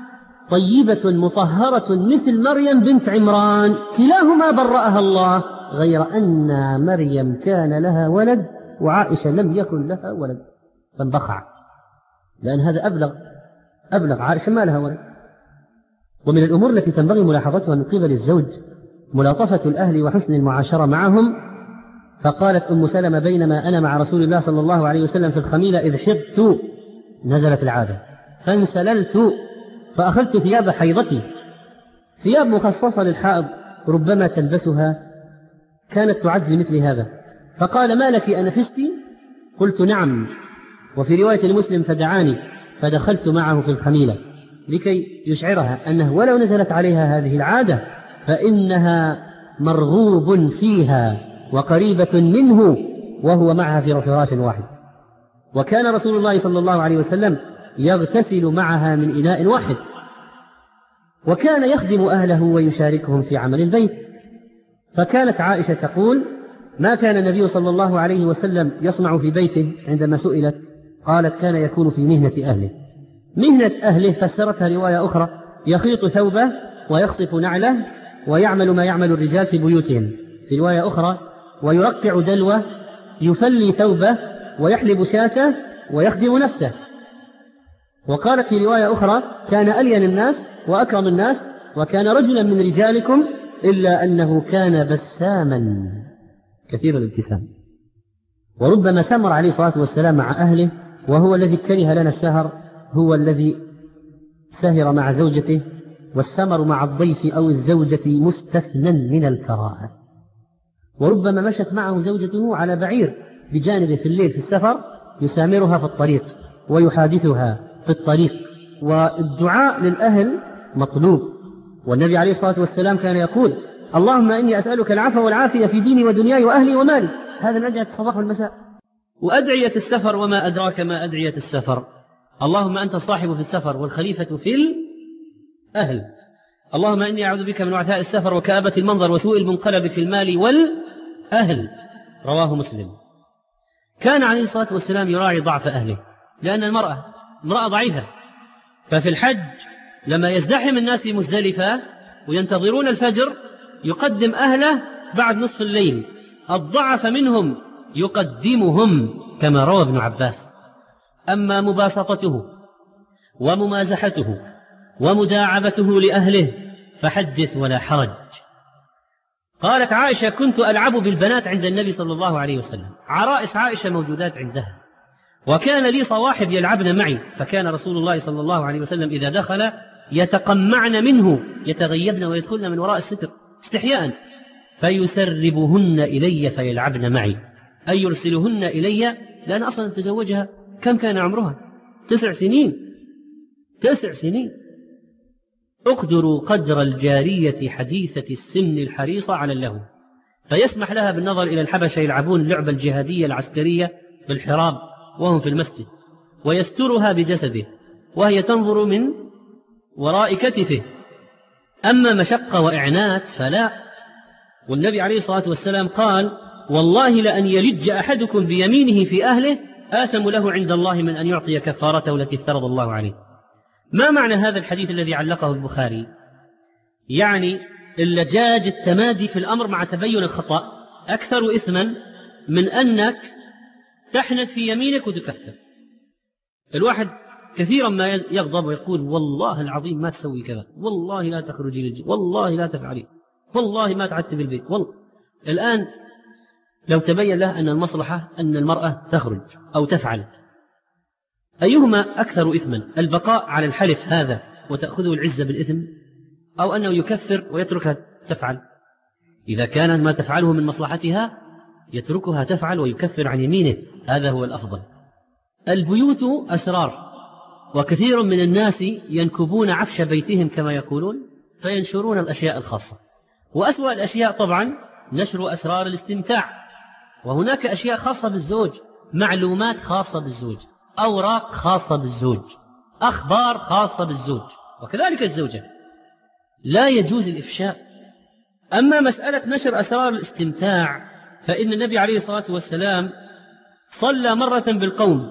طيبة مطهرة مثل مريم بنت عمران، كلاهما برأها الله، غير أن مريم كان لها ولد وعائشة لم يكن لها ولد. فانبخع، لأن هذا أبلغ. عائشة ما لها ولد. ومن الأمور التي تنبغي ملاحظتها من قبل الزوج ملاطفة الأهل وحسن المعاشرة معهم. فقالت أم سلمة: بينما أنا مع رسول الله صلى الله عليه وسلم في الخميلة إذ حضت، نزلت العادة، فانسللت فأخذت ثياب حيضتي، ثياب مخصصة للحائض ربما تلبسها، كانت تعد لمثل هذا. فقال: ما لك أنفستي؟ قلت: نعم. وفي رواية المسلم: فدعاني فدخلت معه في الخميلة، لكي يشعرها أنه ولو نزلت عليها هذه العادة فإنها مرغوب فيها وقريبة منه، وهو معها في فراش واحد. وكان رسول الله صلى الله عليه وسلم يغتسل معها من إناء واحد، وكان يخدم أهله ويشاركهم في عمل البيت. فكانت عائشة تقول: ما كان النبي صلى الله عليه وسلم يصنع في بيته؟ عندما سئلت قالت: كان يكون في مهنة أهله. مهنة أهله فسرتها رواية أخرى: يخيط ثوبه ويخصف نعله ويعمل ما يعمل الرجال في بيوتهم. في رواية أخرى: ويرقع دلوه، يفلي ثوبه ويحلب شاته ويخدم نفسه. وقالت في رواية أخرى: كان ألين الناس وأكرم الناس، وكان رجلا من رجالكم، إلا أنه كان بساما كثير الابتسام. وربما سمر عليه الصلاة والسلام مع أهله وهو الذي كره لنا السهر هو الذي سهر مع زوجته، والسمر مع الضيف أو الزوجة مستثنى من الكراهة. وربما مشت معه زوجته على بعير بجانبه في الليل في السفر يسامرها في الطريق ويحادثها في الطريق. والدعاء للأهل مطلوب، والنبي عليه الصلاة والسلام كان يقول: اللهم إني أسألك العفو والعافية في ديني ودنياي وأهلي ومالي. هذا من أدعية الصباح والمساء. وأدعية السفر وما أدراك ما أدعية السفر: اللهم أنت الصاحب في السفر والخليفة في الأهل. اللهم إني أعوذ بك من وعثاء السفر وكآبة المنظر وسوء المنقلب في المال والأهل. رواه مسلم. كان عليه الصلاة والسلام يراعي ضعف أهله، لأن المرأة امرأة ضعيفة، ففي الحج لما يزدحم الناس في مزدلفة وينتظرون الفجر يقدم أهله بعد نصف الليل، الضعف منهم يقدمهم كما روى ابن عباس. أما مباسطته وممازحته ومداعبته لأهله فحدث ولا حرج. قالت عائشة: كنت ألعب بالبنات عند النبي صلى الله عليه وسلم. عرائس عائشة موجودات عندها، وكان لي صواحب يلعبن معي، فكان رسول الله صلى الله عليه وسلم إذا دخل يتقمعن منه، يتغيبن ويدخلن من وراء الستر استحياء، فيسربهن إلي فيلعبن معي، أي يرسلهن إلي، لأن أصلا تزوجها كم كان عمرها؟ 9 سنين. 9 سنين. اقدروا قدر الجارية حديثة السن الحريصة على اللهو، فيسمح لها بالنظر إلى الحبشة يلعبون اللعبة الجهادية العسكرية بالحراب وهم في المسجد، ويسترها بجسده وهي تنظر من وراء كتفه. أما مشقة وإعنات فلا. والنبي عليه الصلاة والسلام قال: والله لأن يلج أحدكم بيمينه في أهله آثم له عند الله من أن يعطي كفارته التي افترض الله عليه. ما معنى هذا الحديث الذي علقه البخاري؟ يعني اللجاج، التمادي في الأمر مع تبين الخطأ أكثر إثما من أنك تحنث في يمينك وتكفر. الواحد كثيرا ما يغضب ويقول: والله العظيم ما تسوي كذا، والله لا تخرجي للجيل، والله لا تفعلي، والله ما تعدت بالبيت، والله. الآن لو تبين له أن المصلحة أن المرأة تخرج أو تفعل، أيهما أكثر إثما؟ البقاء على الحلف هذا وتأخذه العزة بالإثم، أو أنه يكفر ويتركها تفعل؟ إذا كانت ما تفعله من مصلحتها يتركها تفعل ويكفر عن يمينه، هذا هو الأفضل. البيوت أسرار، وكثير من الناس ينكبون عفش بيتهم كما يقولون فينشرون الأشياء الخاصة. وأسوأ الأشياء طبعا نشر أسرار الاستمتاع، وهناك أشياء خاصة بالزوج، معلومات خاصة بالزوج، أوراق خاصة بالزوج، أخبار خاصة بالزوج، وكذلك الزوجة لا يجوز الإفشاء. أما مسألة نشر أسرار الاستمتاع فإن النبي عليه الصلاة والسلام صلى مرة بالقوم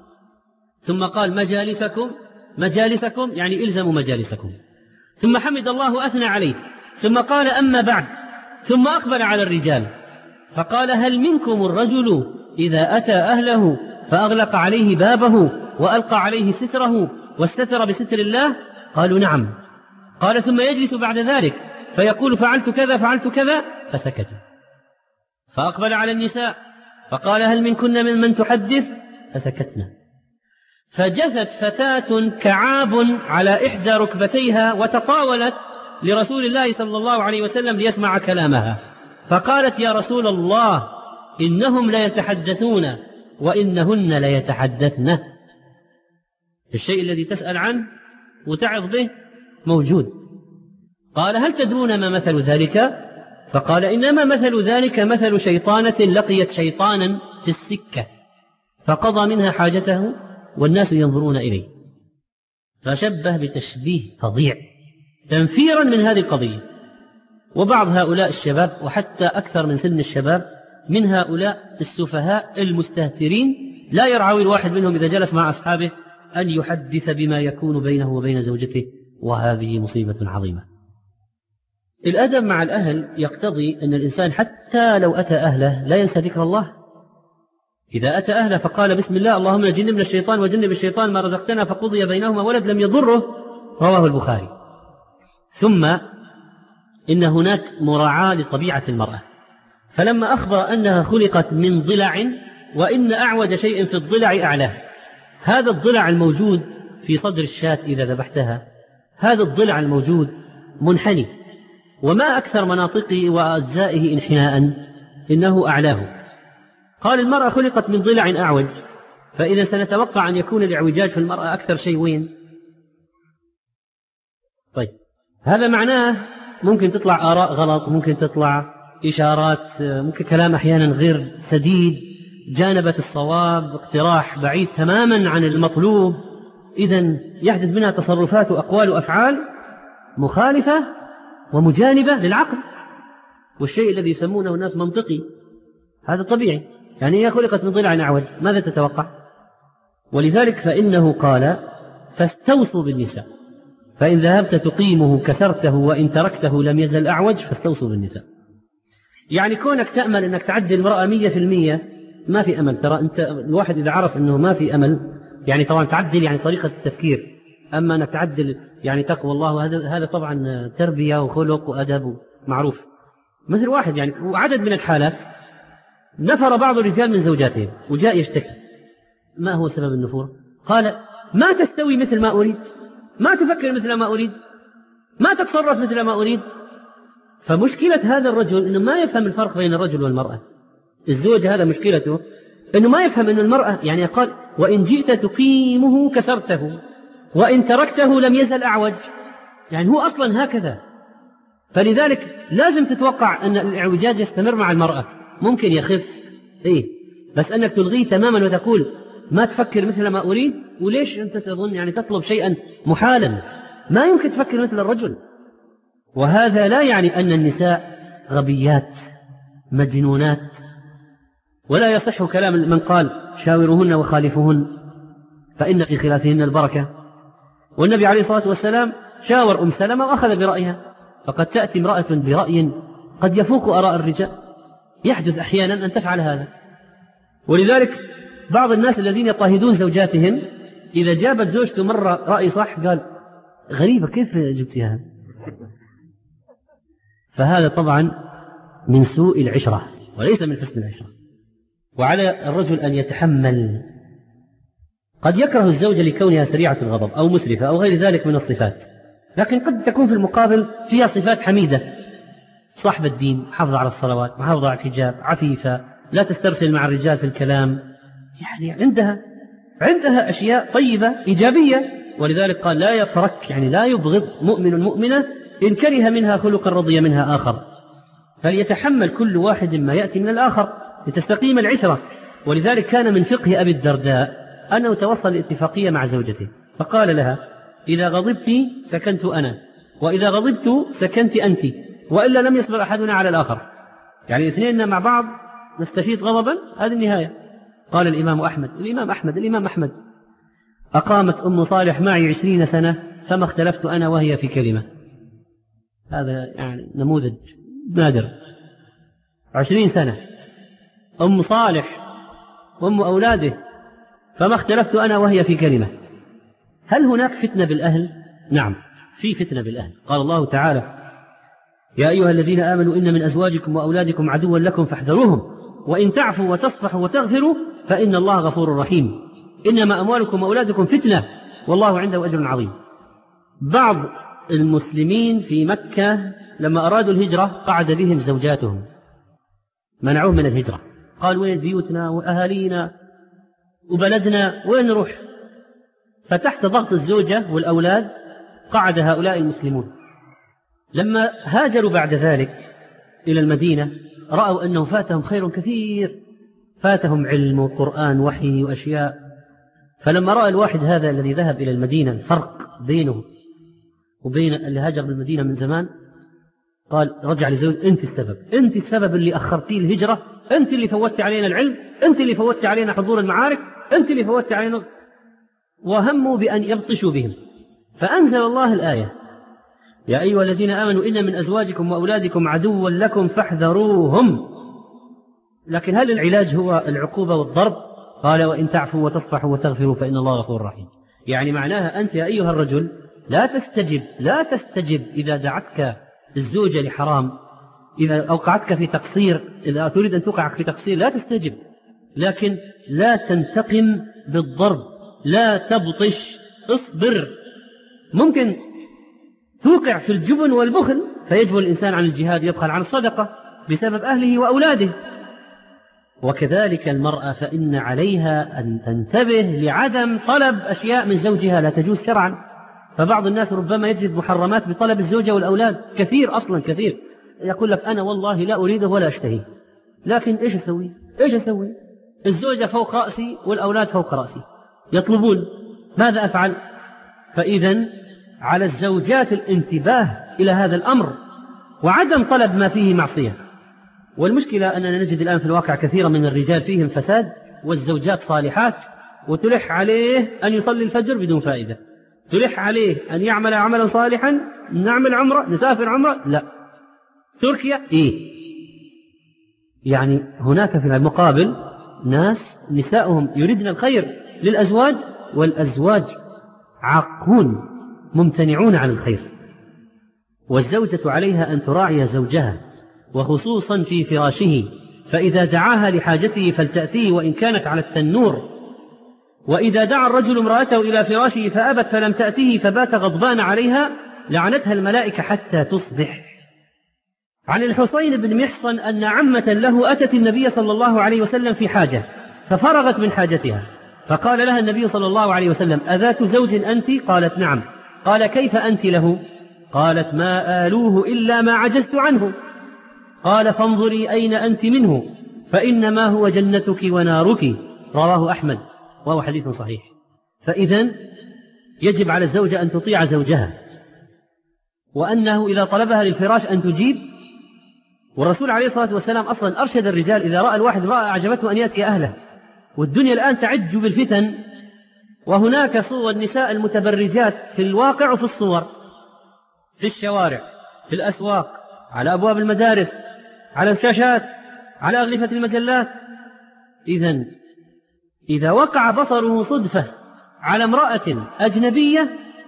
ثم قال: مجالسكم مجالسكم، يعني إلزموا مجالسكم، ثم حمد الله وأثنى عليه، ثم قال: أما بعد، ثم أقبل على الرجال فقال: هل منكم الرجل إذا أتى أهله فأغلق عليه بابه وألقى عليه ستره واستتر بستر الله؟ قالوا: نعم. قال: ثم يجلس بعد ذلك فيقول: فعلت كذا فعلت كذا، فسكت. فأقبل على النساء فقال: هل منكن من تحدث؟ فسكتنا. فجثت فتاة كعاب على إحدى ركبتيها وتطاولت لرسول الله صلى الله عليه وسلم ليسمع كلامها، فقالت: يا رسول الله، إنهم ليتحدثون وإنهن ليتحدثن. الشيء الذي تسأل عنه وتعظ به موجود. قال: هل تدرون ما مثل ذلك؟ فقال: إنما مثل ذلك مثل شيطانة لقيت شيطانا في السكة فقضى منها حاجته والناس ينظرون إليه. فشبه بتشبيه فظيع تنفيرا من هذه القضية. وبعض هؤلاء الشباب، وحتى أكثر من سن الشباب، من هؤلاء السفهاء المستهترين، لا يرعوي الواحد منهم إذا جلس مع أصحابه أن يحدث بما يكون بينه وبين زوجته، وهذه مصيبة عظيمة. الأدب مع الأهل يقتضي أن الإنسان حتى لو أتى أهله لا ينسى ذكر الله. إذا أتى أهله فقال: بسم الله، اللهم جنبنا الشيطان وجنب الشيطان ما رزقتنا، فقضي بينهما ولد لم يضره. رواه البخاري. ثم إن هناك مراعاة لطبيعة المرأة، فلما أخبر أنها خلقت من ضلع وإن أعوج شيء في الضلع أعلاه، هذا الضلع الموجود في صدر الشاة إذا ذبحتها، هذا الضلع الموجود منحني، وما أكثر مناطقه وأجزائه انحناء، إنه أعلاه. قال المرأة خلقت من ضلع أعوج، فإذا سنتوقع أن يكون الاعوجاج في المرأة أكثر شيء وين؟ طيب هذا معناه ممكن تطلع آراء غلط، ممكن تطلع إشارات، ممكن كلام أحيانا غير سديد، جانبت الصواب، اقتراح بعيد تماما عن المطلوب. إذن يحدث منها تصرفات وأقوال وأفعال مخالفة ومجانبة للعقل، والشيء الذي يسمونه الناس منطقي، هذا طبيعي. يعني هي خلقت من ضلع أعوج، ماذا تتوقع؟ ولذلك فإنه قال فاستوصوا بالنساء، فإن ذهبت تقيمه كسرته وإن تركته لم يزل أعوج، فاستوصوا بالنساء. يعني كونك تأمل أنك تعدل المرأة 100% ما في أمل. ترى أنت الواحد إذا عرف أنه ما في أمل، يعني طبعا تعدل يعني طريقة التفكير، أما أنك تعدل يعني تقوى الله، هذا طبعا تربية وخلق وأدب معروف. مثل واحد يعني وعدد من الحالات نفر بعض الرجال من زوجاتهم وجاء يشتكي. ما هو سبب النفور؟ قال ما تستوي مثل ما أريد، ما تفكر مثل ما أريد، ما تتصرف مثل ما أريد. فمشكلة هذا الرجل أنه ما يفهم الفرق بين الرجل والمرأة. الزوج هذا مشكلته أنه ما يفهم أن المرأة، يعني قال وإن جئت تقيمه كسرته وإن تركته لم يزل أعوج، يعني هو أصلا هكذا. فلذلك لازم تتوقع أن الاعوجاج يستمر مع المرأة، ممكن يخف بس أنك تلغيه تماما وتقول ما تفكر مثل ما أريد. وليش أنت تظن يعني تطلب شيئا محالا؟ ما يمكن تفكر مثل الرجل. وهذا لا يعني أن النساء غبيات مجنونات، ولا يصح كلام من قال شاورهن وخالفهن فإن في خلافهن البركة. والنبي عليه الصلاة والسلام شاور أم سلمة وأخذ برأيها، فقد تأتي امرأة برأي قد يفوق آراء الرجال، يحدث أحيانا أن تفعل هذا. ولذلك بعض الناس الذين يضطهدون زوجاتهم إذا جابت زوجته مرة رأي صح قال غريبة كيف جبتها. فهذا طبعا من سوء العشرة وليس من حسن العشرة. وعلى الرجل أن يتحمل. قد يكره الزوجة لكونها سريعة الغضب أو مسرفة أو غير ذلك من الصفات، لكن قد تكون في المقابل فيها صفات حميدة، صاحب الدين، محافظة على الصلوات، محافظة على الحجاب، عفيفة، لا تسترسل مع الرجال في الكلام، يعني عندها أشياء طيبة إيجابية. ولذلك قال لا يفرك، يعني لا يبغض مؤمن مؤمنة إن كره منها خلقا رضي منها آخر. فليتحمل كل واحد ما يأتي من الآخر لتستقيم العشرة. ولذلك كان من فقه أبي الدرداء أنه توصل لاتفاقية مع زوجته، فقال لها إذا غضبت سكنت أنا، وإذا غضبت سكنت أنت، وإلا لم يصبر أحدنا على الآخر. يعني اثنين مع بعض نستفيد غضبا، هذه النهاية. قال الإمام أحمد أقامت أم صالح معي 20 سنة فما اختلفت أنا وهي في كلمة. هذا يعني نموذج نادر. 20 سنة أم صالح وأم أولاده فما اختلفت أنا وهي في كلمة. هل هناك فتنة بالأهل؟ نعم في فتنة بالأهل. قال الله تعالى يا أيها الذين آمنوا إن من أزواجكم وأولادكم عدوا لكم فاحذروهم وإن تعفوا وتصفحوا وتغفروا فإن الله غفور رحيم إنما أموالكم وأولادكم فتنة والله عنده أجر عظيم. بعض المسلمين في مكة لما أرادوا الهجرة قعد بهم زوجاتهم، منعوهم من الهجرة، قال وين بيوتنا وأهالينا وبلدنا وين نروح؟ فتحت ضغط الزوجة والأولاد قعد هؤلاء المسلمون. لما هاجروا بعد ذلك إلى المدينة رأوا أنه فاتهم خير كثير، فاتهم علم وقرآن وحي وأشياء. فلما رأى الواحد هذا الذي ذهب إلى المدينة الفرق بينه وبين اللي هاجر بالمدينة من زمان، قال رجع لزوج أنت السبب اللي أخرتي الهجرة، أنت اللي فوتت علينا العلم، أنت اللي فوتت علينا حضور المعارك، أنت اللي فوتت علينا. وهموا بأن يبطشوا بهم، فأنزل الله الآية يا أيها الذين آمنوا إن من أزواجكم وأولادكم عدوا لكم فاحذروهم. لكن هل العلاج هو العقوبة والضرب؟ قال وإن تعفوا وتصفحوا وتغفروا فإن الله غفور رحيم. يعني معناها أنت يا أيها الرجل لا تستجب إذا دعتك الزوجة لحرام، إذا أوقعتك في تقصير، إذا تريد أن توقعك في تقصير لا تستجب، لكن لا تنتقم بالضرب لا تبطش، اصبر. ممكن توقع في الجبن والبخل فيجبن الإنسان عن الجهاد، يبخل عن الصدقة بسبب أهله وأولاده. وكذلك المرأة فإن عليها أن تنتبه لعدم طلب أشياء من زوجها لا تجوز شرعا. فبعض الناس ربما يجد محرمات بطلب الزوجة والأولاد، كثير أصلا كثير، يقول لك أنا والله لا أريده ولا أشتهيه، لكن إيش أسوي؟ الزوجة فوق رأسي والأولاد فوق رأسي يطلبون، ماذا أفعل؟ فإذن على الزوجات الانتباه إلى هذا الأمر وعدم طلب ما فيه معصية. والمشكلة أننا نجد الآن في الواقع كثيرا من الرجال فيهم فساد والزوجات صالحات، وتلح عليه أن يصلي الفجر بدون فائدة، تلح عليه أن يعمل عملا صالحا، نعمل عمرة، نسافر عمرة، لا. تركيا يعني هناك في المقابل ناس نساؤهم يريدن الخير للأزواج، والأزواج عاقون ممتنعون عن الخير. والزوجة عليها أن تراعي زوجها وخصوصا في فراشه، فإذا دعاها لحاجته فلتأتيه وإن كانت على التنور، وإذا دعا الرجل امرأته إلى فراشه فأبت فلم تأته فبات غضبان عليها لعنتها الملائكة حتى تصبح. عن الحسين بن محصن أن عمة له أتت النبي صلى الله عليه وسلم في حاجة ففرغت من حاجتها، فقال لها النبي صلى الله عليه وسلم أذات زوج أنت؟ قالت نعم. قال كيف أنت له؟ قالت ما آلوه إلا ما عجزت عنه. قال فانظري أين أنت منه، فإنما هو جنتك ونارك. رواه أحمد وهو حديث صحيح. فإذن يجب على الزوجة أن تطيع زوجها، وأنه إذا طلبها للفراش أن تجيب. والرسول عليه الصلاة والسلام أصلا أرشد الرجال إذا رأى الواحد امرأة أعجبته أن يأتي أهله. والدنيا الآن تعج بالفتن، وهناك صور النساء المتبرجات في الواقع وفي الصور، في الشوارع، في الأسواق، على أبواب المدارس، على الشاشات، على أغلفة المجلات. إذن إذا وقع بصره صدفة على امرأة أجنبية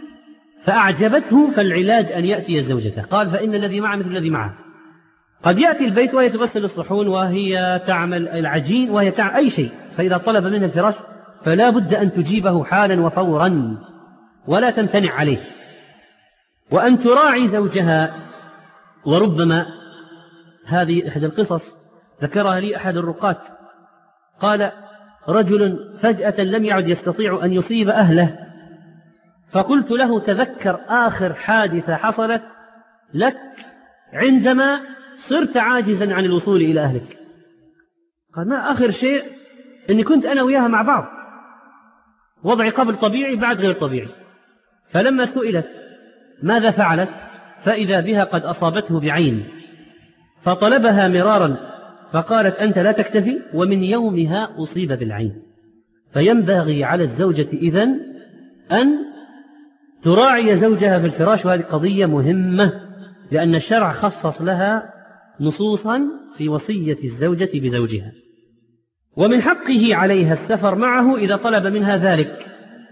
فأعجبته فالعلاج أن يأتي زوجته. قال فإن الذي معه مثل الذي معه. قد يأتي البيت وهي تغسل الصحون وهي تعمل العجين وهي تعمل أي شيء، فإذا طلب منها الفراش فلا بد أن تجيبه حالا وفورا ولا تمتنع عليه، وأن تراعي زوجها. وربما هذه إحدى القصص ذكرها لي أحد الرقاة، قال رجل فجأة لم يعد يستطيع أن يصيب أهله، فقلت له تذكر آخر حادثة حصلت لك عندما صرت عاجزا عن الوصول إلى أهلك. قال ما آخر شيء؟ إني كنت أنا وياها مع بعض، وضعي قبل طبيعي بعد غير طبيعي. فلما سئلت ماذا فعلت فإذا بها قد أصابته بعين، فطلبها مرارا فقالت أنت لا تكتفي، ومن يومها أصيب بالعين. فينبغي على الزوجة إذن أن تراعي زوجها في الفراش، وهذه قضية مهمة لأن الشرع خصص لها نصوصا في وصية الزوجة بزوجها. ومن حقه عليها السفر معه إذا طلب منها ذلك،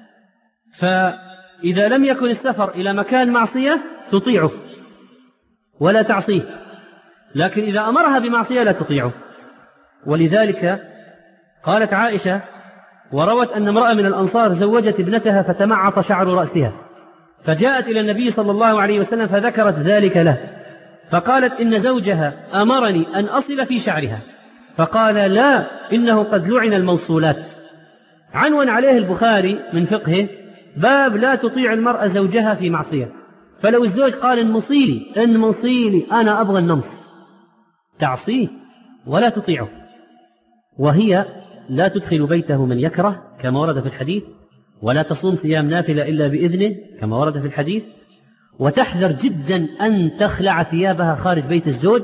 فإذا لم يكن السفر إلى مكان معصية تطيعه ولا تعصيه، لكن إذا أمرها بمعصية لا تطيعه. ولذلك قالت عائشة وروت أن امرأة من الأنصار زوجت ابنتها فتمعط شعر رأسها، فجاءت إلى النبي صلى الله عليه وسلم فذكرت ذلك له، فقالت إن زوجها أمرني أن أصل في شعرها، فقال لا إنه قد لعن الموصولات. عنون عليه البخاري من فقهه باب لا تطيع المرأة زوجها في معصية. فلو الزوج قال انمصيلي أنا أبغى النمص، تعصيه ولا تطيعه. وهي لا تدخل بيته من يكره كما ورد في الحديث، ولا تصوم صيام نافلة إلا بإذنه كما ورد في الحديث، وتحذر جدا أن تخلع ثيابها خارج بيت الزوج،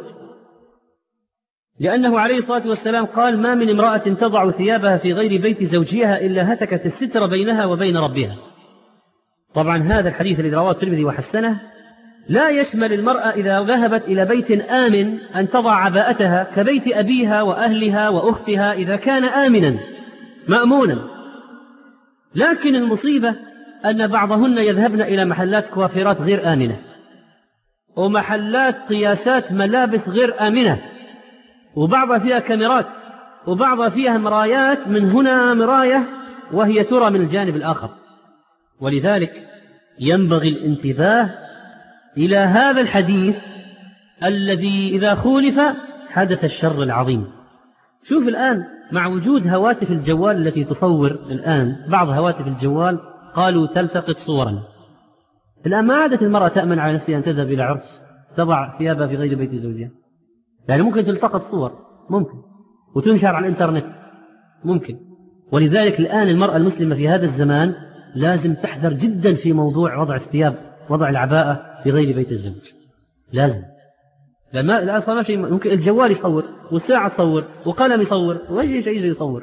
لأنه عليه الصلاة والسلام قال ما من امرأة تضع ثيابها في غير بيت زوجها إلا هتكت الستر بينها وبين ربها. طبعا هذا الحديث الذي رواه الترمذي وحسنه لا يشمل المرأة إذا ذهبت إلى بيت آمن أن تضع عباءتها كبيت أبيها وأهلها وأختها إذا كان آمنا مأمونا. لكن المصيبة أن بعضهن يذهبن إلى محلات كوافيرات غير آمنة، ومحلات قياسات ملابس غير آمنة، وبعضها فيها كاميرات، وبعضها فيها مرايات، من هنا مراية وهي ترى من الجانب الآخر. ولذلك ينبغي الانتباه إلى هذا الحديث الذي إذا خولف حدث الشر العظيم. شوف الآن مع وجود هواتف الجوال التي تصور الآن، بعض هواتف الجوال قالوا تلتقط صورا. الآن ما عادت المرأة تأمن على نفسها أن تذهب إلى عرس تضع ثيابها في غير بيت زوجها، يعني ممكن تلتقط صور، ممكن، وتنشر على الإنترنت، ممكن. ولذلك الآن المرأة المسلمة في هذا الزمان لازم تحذر جدا في موضوع وضع الثياب، وضع العباءة في غير بيت الزوج، لازم. الآن صار شيء، ممكن الجوال يصور، والساعة تصور، وقلم يصور، وأي شيء يصور.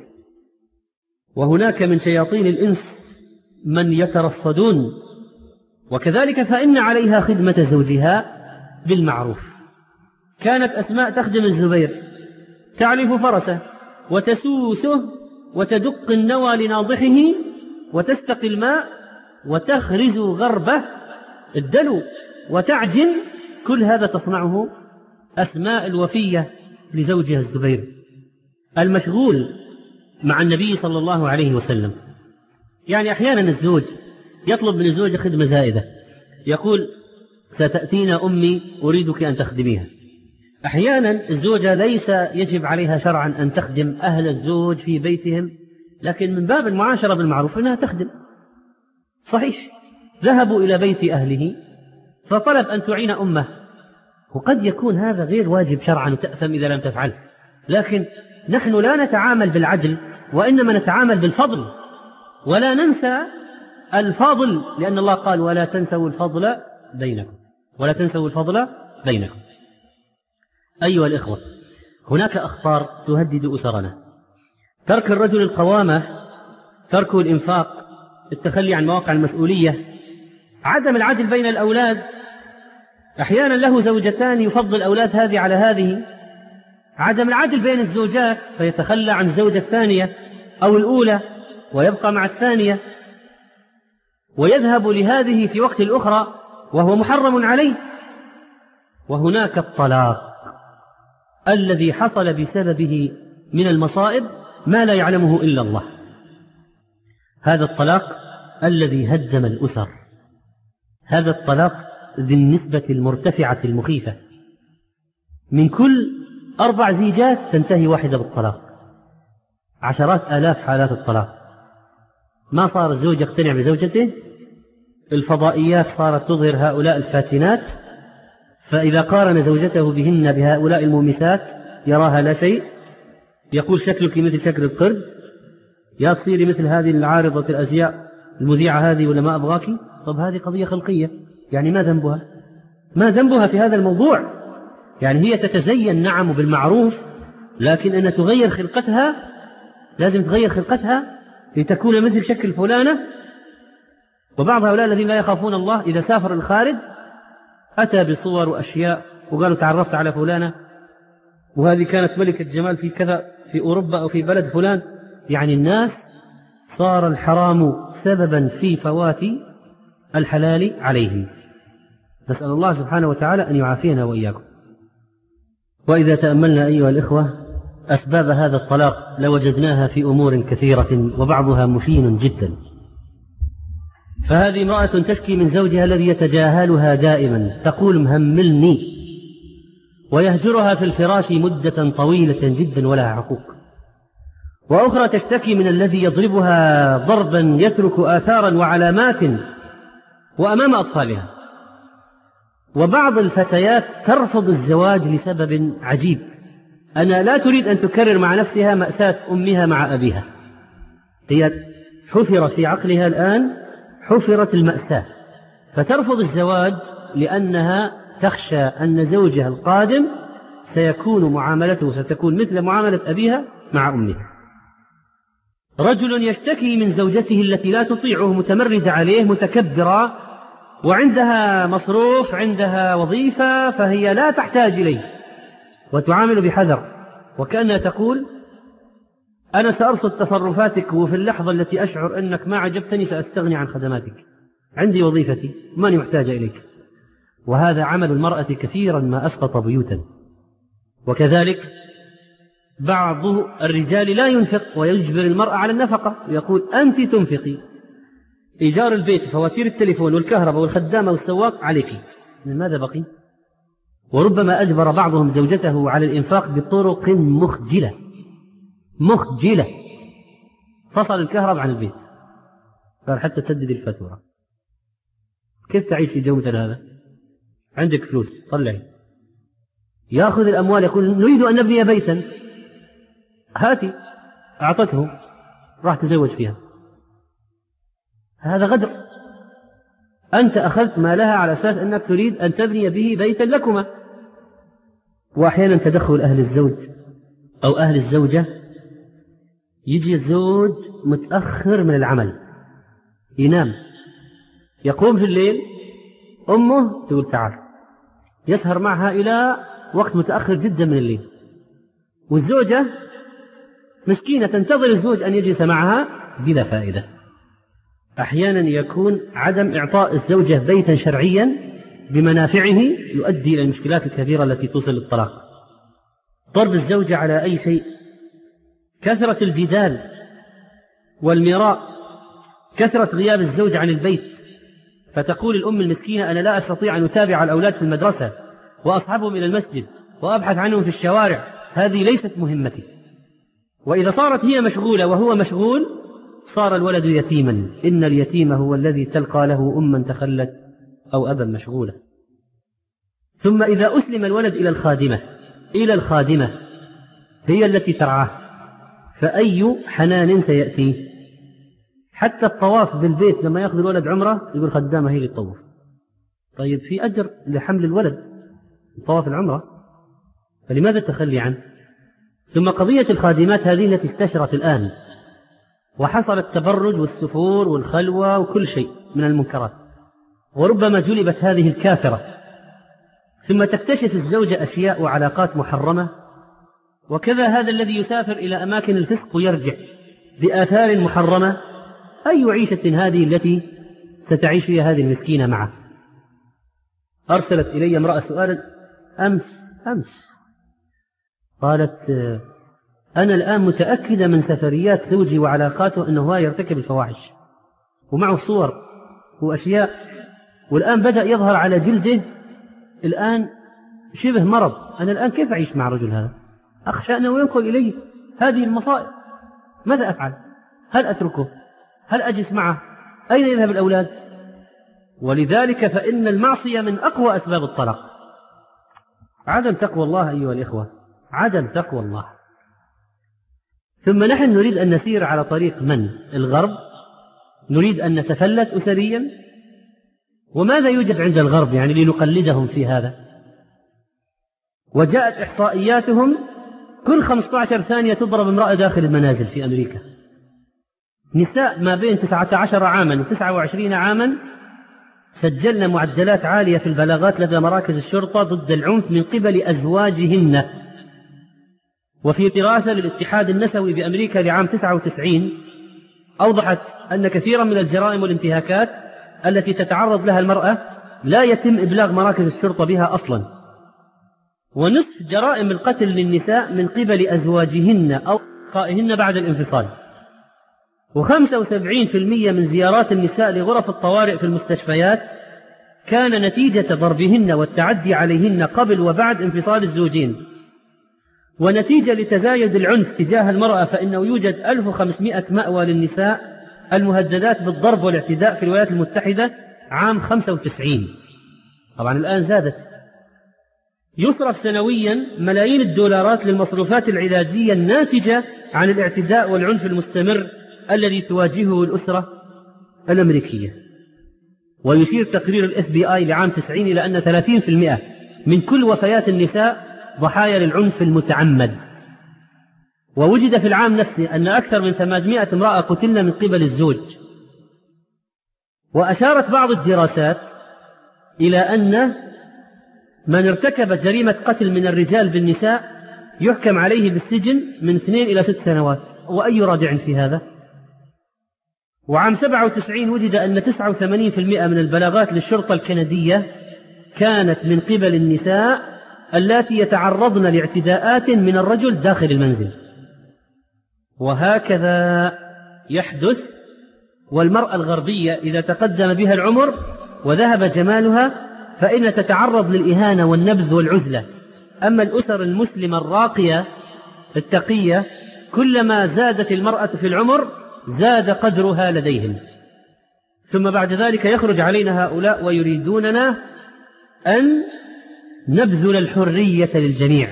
وهناك من شياطين الإنس من يترصدون. وكذلك فإن عليها خدمة زوجها بالمعروف. كانت أسماء تخدم الزبير، تعلف فرسه وتسوسه وتدق النوى لناضحه وتستقي الماء وتخرز غربه الدلو وتعجن، كل هذا تصنعه أسماء الوفية لزوجها الزبير المشغول مع النبي صلى الله عليه وسلم. يعني أحيانا الزوج يطلب من الزوجة خدمة زائدة، يقول ستأتينا أمي أريدك أن تخدميها. أحيانا الزوجة ليس يجب عليها شرعا أن تخدم أهل الزوج في بيتهم، لكن من باب المعاشرة بالمعروف أنها تخدم. صحيح، ذهبوا إلى بيت أهله فطلب أن تعين أمه، وقد يكون هذا غير واجب شرعا وتأثم إذا لم تفعل، لكن نحن لا نتعامل بالعدل وإنما نتعامل بالفضل، ولا ننسى الفضل، لأن الله قال ولا تنسوا الفضل بينكم، ولا تنسوا الفضل بينكم. أيها الإخوة، هناك أخطار تهدد أسرنا: ترك الرجل القوامة، ترك الإنفاق، التخلي عن مواقع المسؤولية، عدم العدل بين الأولاد. أحيانا له زوجتان يفضل أولاد هذه على هذه، عدم العدل بين الزوجات فيتخلى عن الزوجة الثانية أو الأولى ويبقى مع الثانية، ويذهب لهذه في وقت الأخرى وهو محرم عليه. وهناك الطلاق الذي حصل بسببه من المصائب ما لا يعلمه إلا الله. هذا الطلاق الذي هدم الأسر، هذا الطلاق ذي النسبة المرتفعة المخيفة. من كل 4 زيجات تنتهي واحدة بالطلاق، عشرات آلاف حالات الطلاق. ما صار الزوج يقتنع بزوجته، الفضائيات صارت تظهر هؤلاء الفاتنات، فإذا قارن زوجته بهن بهؤلاء المومسات يراها لا شيء، يقول شكلك مثل شكل القرد، يا تصيري مثل هذه العارضة الأزياء المذيعة هذه ولا ما أبغاك. طب هذه قضية خلقية، يعني ما ذنبها؟ ما ذنبها في هذا الموضوع؟ يعني هي تتزين نعم بالمعروف، لكن أن تغير خلقتها، لازم تغير خلقتها لتكون مثل شكل فلانة. وبعض هؤلاء الذين لا يخافون الله إذا سافر الخارج أتى بصور وأشياء وقالوا تعرفت على فلانة وهذه كانت ملكة جمال في كذا في أوروبا أو في بلد فلان. يعني الناس صار الحرام سببا في فوات الحلال عليهم. نسأل الله سبحانه وتعالى أن يعافينا وإياكم. وإذا تأملنا أيها الإخوة أسباب هذا الطلاق لوجدناها في أمور كثيرة وبعضها مشين جدا. فهذه امرأة تشكي من زوجها الذي يتجاهلها دائما، تقول مهملني، ويهجرها في الفراش مدة طويلة جدا ولها عقوق. وأخرى تشتكي من الذي يضربها ضربا يترك آثارا وعلامات وأمام أطفالها. وبعض الفتيات ترفض الزواج لسبب عجيب، أنها لا تريد أن تكرر مع نفسها مأساة أمها مع أبيها. هي حفر في عقلها الآن، حفرت المأساة، فترفض الزواج لأنها تخشى أن زوجها القادم سيكون معاملته ستكون مثل معاملة أبيها مع أمها. رجل يشتكي من زوجته التي لا تطيعه، متمردة عليه، متكبرة، وعندها مصروف، عندها وظيفة، فهي لا تحتاج إليه وتعامل بحذر، وكأنها تقول أنا سأرصد تصرفاتك، وفي اللحظة التي أشعر أنك ما عجبتني سأستغني عن خدماتك، عندي وظيفتي ماني محتاجة إليك. وهذا عمل المرأة كثيرا ما أسقط بيوتا. وكذلك بعض الرجال لا ينفق ويجبر المرأة على النفقة، يقول أنت تنفقي، إيجار البيت، فواتير التليفون والكهرباء والخدامة والسواق عليك، من ماذا بقي؟ وربما أجبر بعضهم زوجته على الإنفاق بطرق مخجلة، فصل الكهرباء عن البيت، قال حتى تسدد الفاتورة. كيف تعيش في جو مثل هذا؟ عندك فلوس طلعي، يأخذ الأموال يقول نريد أن نبني بيتا، هاتي، أعطته، راح تزوج فيها. هذا غدر، أنت أخذت مالها على أساس أنك تريد أن تبني به بيتا لكما. وأحيانا تدخل أهل الزوج أو أهل الزوجة، يجي الزوج متأخر من العمل، ينام، يقوم في الليل، أمه تقول تعال، يسهر معها إلى وقت متأخر جدا من الليل، والزوجة مسكينة تنتظر الزوج أن يجلس معها بلا فائدة. أحيانا يكون عدم إعطاء الزوجة بيتا شرعيا بمنافعه يؤدي إلى المشكلات الكبيرة التي توصل للطلاق. ضرب الزوجة على أي شيء، كثرة الجدال والمراء، كثرة غياب الزوج عن البيت، فتقول الأم المسكينة أنا لا أستطيع أن أتابع الأولاد في المدرسة وأصحبهم إلى المسجد وأبحث عنهم في الشوارع، هذه ليست مهمتي. وإذا صارت هي مشغولة وهو مشغول صار الولد يتيما، إن اليتيم هو الذي تلقى له أما تخلت أو أبا مشغولة. ثم إذا أسلم الولد إلى الخادمة هي التي ترعاه، فأي حنان سيأتيه؟ حتى الطواف بالبيت لما يأخذ الولد عمرة يقول خدامة هي اللي تطوف. طيب في أجر لحمل الولد طواف العمرة، فلماذا التخلي عنه؟ ثم قضية الخادمات هذه التي استشرت الآن وحصل التبرج والسفور والخلوة وكل شيء من المنكرات، وربما جلبت هذه الكافرة، ثم تكتشف الزوجة أشياء وعلاقات محرمة، وكذا هذا الذي يسافر إلى أماكن الفسق ويرجع بآثار محرمة. أي عيشة هذه التي ستعيش فيها هذه المسكينة معه؟ أرسلت إلي امرأة سؤالا أمس قالت أنا الآن متأكدة من سفريات زوجي وعلاقاته أنه هو يرتكب الفواحش، ومعه صور وأشياء، والآن بدأ يظهر على جلده الآن شبه مرض. أنا الآن كيف أعيش مع الرجل هذا؟ أخشى أنه ينقل إلي هذه المصائب، ماذا أفعل؟ هل أتركه؟ هل أجلس معه؟ أين يذهب الأولاد؟ ولذلك فإن المعصية من أقوى أسباب الطلاق، عدم تقوى الله أيها الإخوة، عدم تقوى الله. ثم نحن نريد أن نسير على طريق من؟ الغرب، نريد أن نتفلت أسريا. وماذا يوجد عند الغرب يعني لنقلدهم في هذا؟ وجاءت إحصائياتهم كل 15 ثانية تضرب امرأة داخل المنازل في أمريكا، نساء ما بين 19 عاما و29 عاما سجلن معدلات عالية في البلاغات لدى مراكز الشرطة ضد العنف من قبل أزواجهن. وفي دراسة للاتحاد النسوي بأمريكا لعام 99 أوضحت أن كثيرا من الجرائم والانتهاكات التي تتعرض لها المرأة لا يتم إبلاغ مراكز الشرطة بها أصلا، ونصف جرائم القتل للنساء من قبل أزواجهن أو أصدقائهن بعد الانفصال، و75% من زيارات النساء لغرف الطوارئ في المستشفيات كان نتيجة ضربهن والتعدي عليهن قبل وبعد انفصال الزوجين. ونتيجة لتزايد العنف تجاه المرأة فإنه يوجد 1500 مأوى للنساء المهددات بالضرب والاعتداء في الولايات المتحدة عام 95. طبعا الآن زادت. يصرف سنويا ملايين الدولارات للمصروفات العلاجية الناتجة عن الاعتداء والعنف المستمر الذي تواجهه الأسرة الأمريكية. ويشير تقرير الاف بي آي لعام 90 إلى أن 30% من كل وفيات النساء ضحايا للعنف المتعمد. ووجد في العام نفسه أن أكثر من 800 امرأة قتلن من قبل الزوج. وأشارت بعض الدراسات إلى أن من ارتكب جريمة قتل من الرجال بالنساء يحكم عليه بالسجن من 2 إلى 6 سنوات، وأي رادع في هذا؟ وعام 97 وجد أن 89% من البلاغات للشرطة الكندية كانت من قبل النساء اللاتي يتعرضن لاعتداءات من الرجل داخل المنزل. وهكذا يحدث. والمرأة الغربية إذا تقدم بها العمر وذهب جمالها فإن تتعرض للإهانة والنبذ والعزلة. أما الأسر المسلمة الراقية التقية كلما زادت المرأة في العمر زاد قدرها لديهم. ثم بعد ذلك يخرج علينا هؤلاء ويريدوننا أن نبذل الحرية للجميع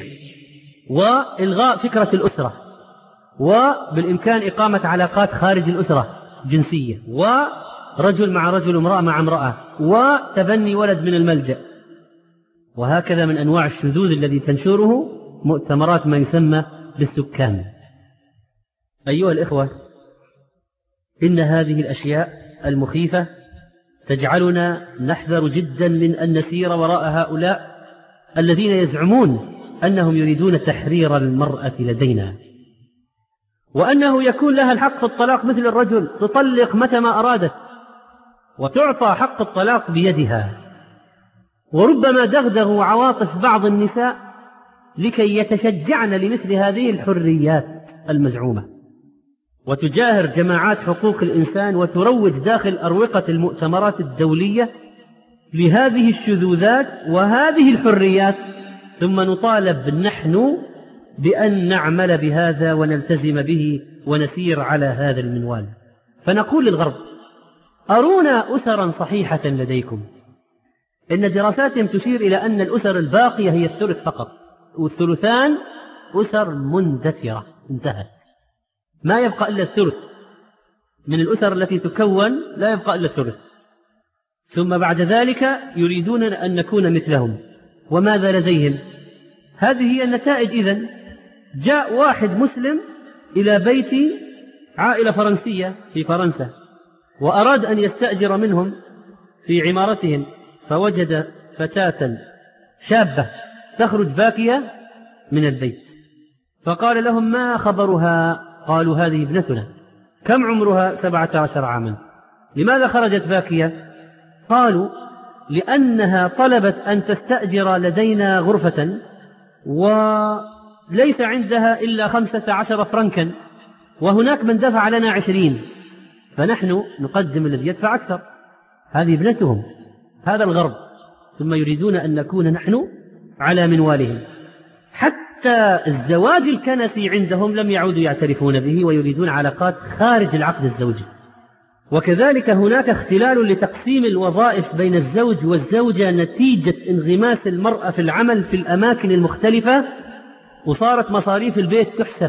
وإلغاء فكرة الأسرة، وبالإمكان إقامة علاقات خارج الأسرة جنسية، ورجل مع رجل، امرأة مع امرأة، وتبني ولد من الملجأ. وهكذا من أنواع الشذوذ الذي تنشره مؤتمرات ما يسمى بالسكان. أيها الإخوة، إن هذه الأشياء المخيفة تجعلنا نحذر جدا من أن نسير وراء هؤلاء الذين يزعمون أنهم يريدون تحرير المرأة لدينا، وأنه يكون لها الحق في الطلاق مثل الرجل، تطلق متى ما أرادت وتعطى حق الطلاق بيدها. وربما دغدغوا عواطف بعض النساء لكي يتشجعن لمثل هذه الحريات المزعومة، وتجاهر جماعات حقوق الإنسان وتروج داخل أروقة المؤتمرات الدولية لهذه الشذوذات وهذه الحريات، ثم نطالب نحن بأن نعمل بهذا ونلتزم به ونسير على هذا المنوال. فنقول للغرب: أرونا أسرا صحيحة لديكم. إن دراساتهم تشير إلى أن الأسر الباقية هي الثلث فقط، والثلثان أسر مندثرة انتهت، ما يبقى إلا الثلث من الأسر التي تكون، لا يبقى إلا الثلث. ثم بعد ذلك يريدون أن نكون مثلهم. وماذا لديهم؟ هذه هي النتائج. إذن جاء واحد مسلم إلى بيت عائلة فرنسية في فرنسا وأراد أن يستأجر منهم في عمارتهم، فوجد فتاة شابة تخرج باكية من البيت، فقال لهم: ما خبرها؟ قالوا: هذه ابنتنا. كم عمرها؟ 17 عاما. لماذا خرجت باكية؟ قالوا: لأنها طلبت أن تستأجر لدينا غرفة وليس عندها إلا 15 فرنكا، وهناك من دفع لنا 20، فنحن نقدم الذي يدفع أكثر. هذه ابنتهم، هذا الغرب. ثم يريدون أن نكون نحن على منوالهم. حتى الزواج الكنسي عندهم لم يعودوا يعترفون به، ويريدون علاقات خارج العقد الزوجي. وكذلك هناك اختلال لتقسيم الوظائف بين الزوج والزوجة نتيجة انغماس المرأة في العمل في الأماكن المختلفة، وصارت مصاريف البيت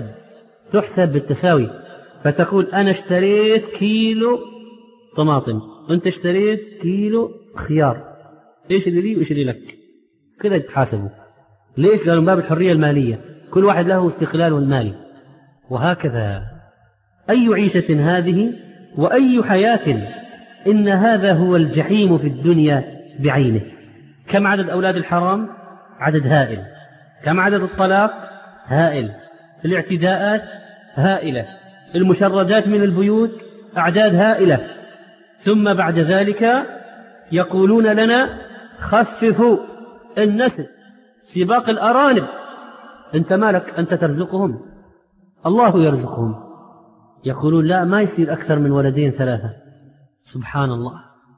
تحسب بالتساوي. فتقول: أنا اشتريت كيلو طماطم، أنت اشتريت كيلو خيار، إيش اللي لي وإيش اللي لك؟ كذا يتحاسبوا. ليش؟ قالوا من باب الحرية المالية، كل واحد له استقلاله المالي. وهكذا أي عيشة هذه وأي حياة؟ إن هذا هو الجحيم في الدنيا بعينه. كم عدد أولاد الحرام؟ عدد هائل. كم عدد الطلاق؟ هائل. الاعتداءات هائلة. المشردات من البيوت أعداد هائلة. ثم بعد ذلك يقولون لنا: خففوا النسل، سباق الأرانب. أنت مالك؟ أنت ترزقهم، الله يرزقهم. يقولون: لا، ما يصير أكثر من 2 3. سبحان الله.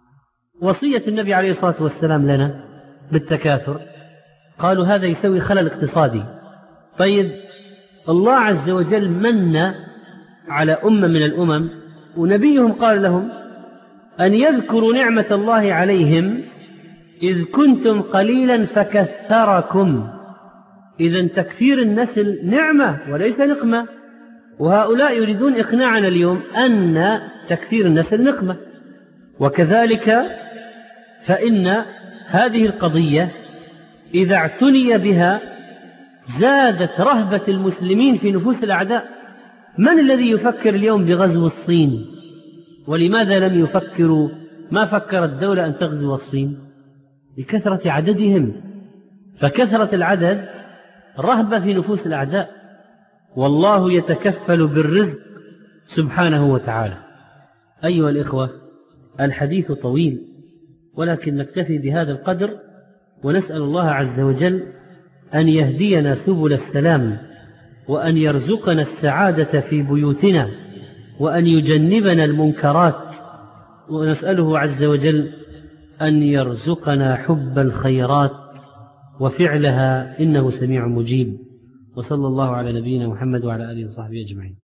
وصية النبي عليه الصلاة والسلام لنا بالتكاثر، قالوا هذا يسوي خلل اقتصادي. طيب، الله عز وجل من على أمة من الأمم ونبيهم قال لهم أن يذكروا نعمة الله عليهم إذ كنتم قليلا فكثركم. إذن تكثير النسل نعمة وليس نقمة، وهؤلاء يريدون إقناعنا اليوم أن تكثير النسل نقمة. وكذلك فإن هذه القضية إذا اعتني بها زادت رهبة المسلمين في نفوس الأعداء. من الذي يفكر اليوم بغزو الصين؟ ولماذا لم يفكروا؟ ما فكرت الدولة أن تغزو الصين؟ لكثرة عددهم. فكثرة العدد رهبة في نفوس الأعداء، والله يتكفل بالرزق سبحانه وتعالى. أيها الإخوة، الحديث طويل، ولكن نكتفي بهذا القدر، ونسأل الله عز وجل أن يهدينا سبل السلام، وأن يرزقنا السعادة في بيوتنا، وأن يجنبنا المنكرات، ونسأله عز وجل أن يرزقنا حب الخيرات وفعلها، إنه سميع مجيب. وصلى الله على نبينا محمد وعلى آله وصحبه أجمعين.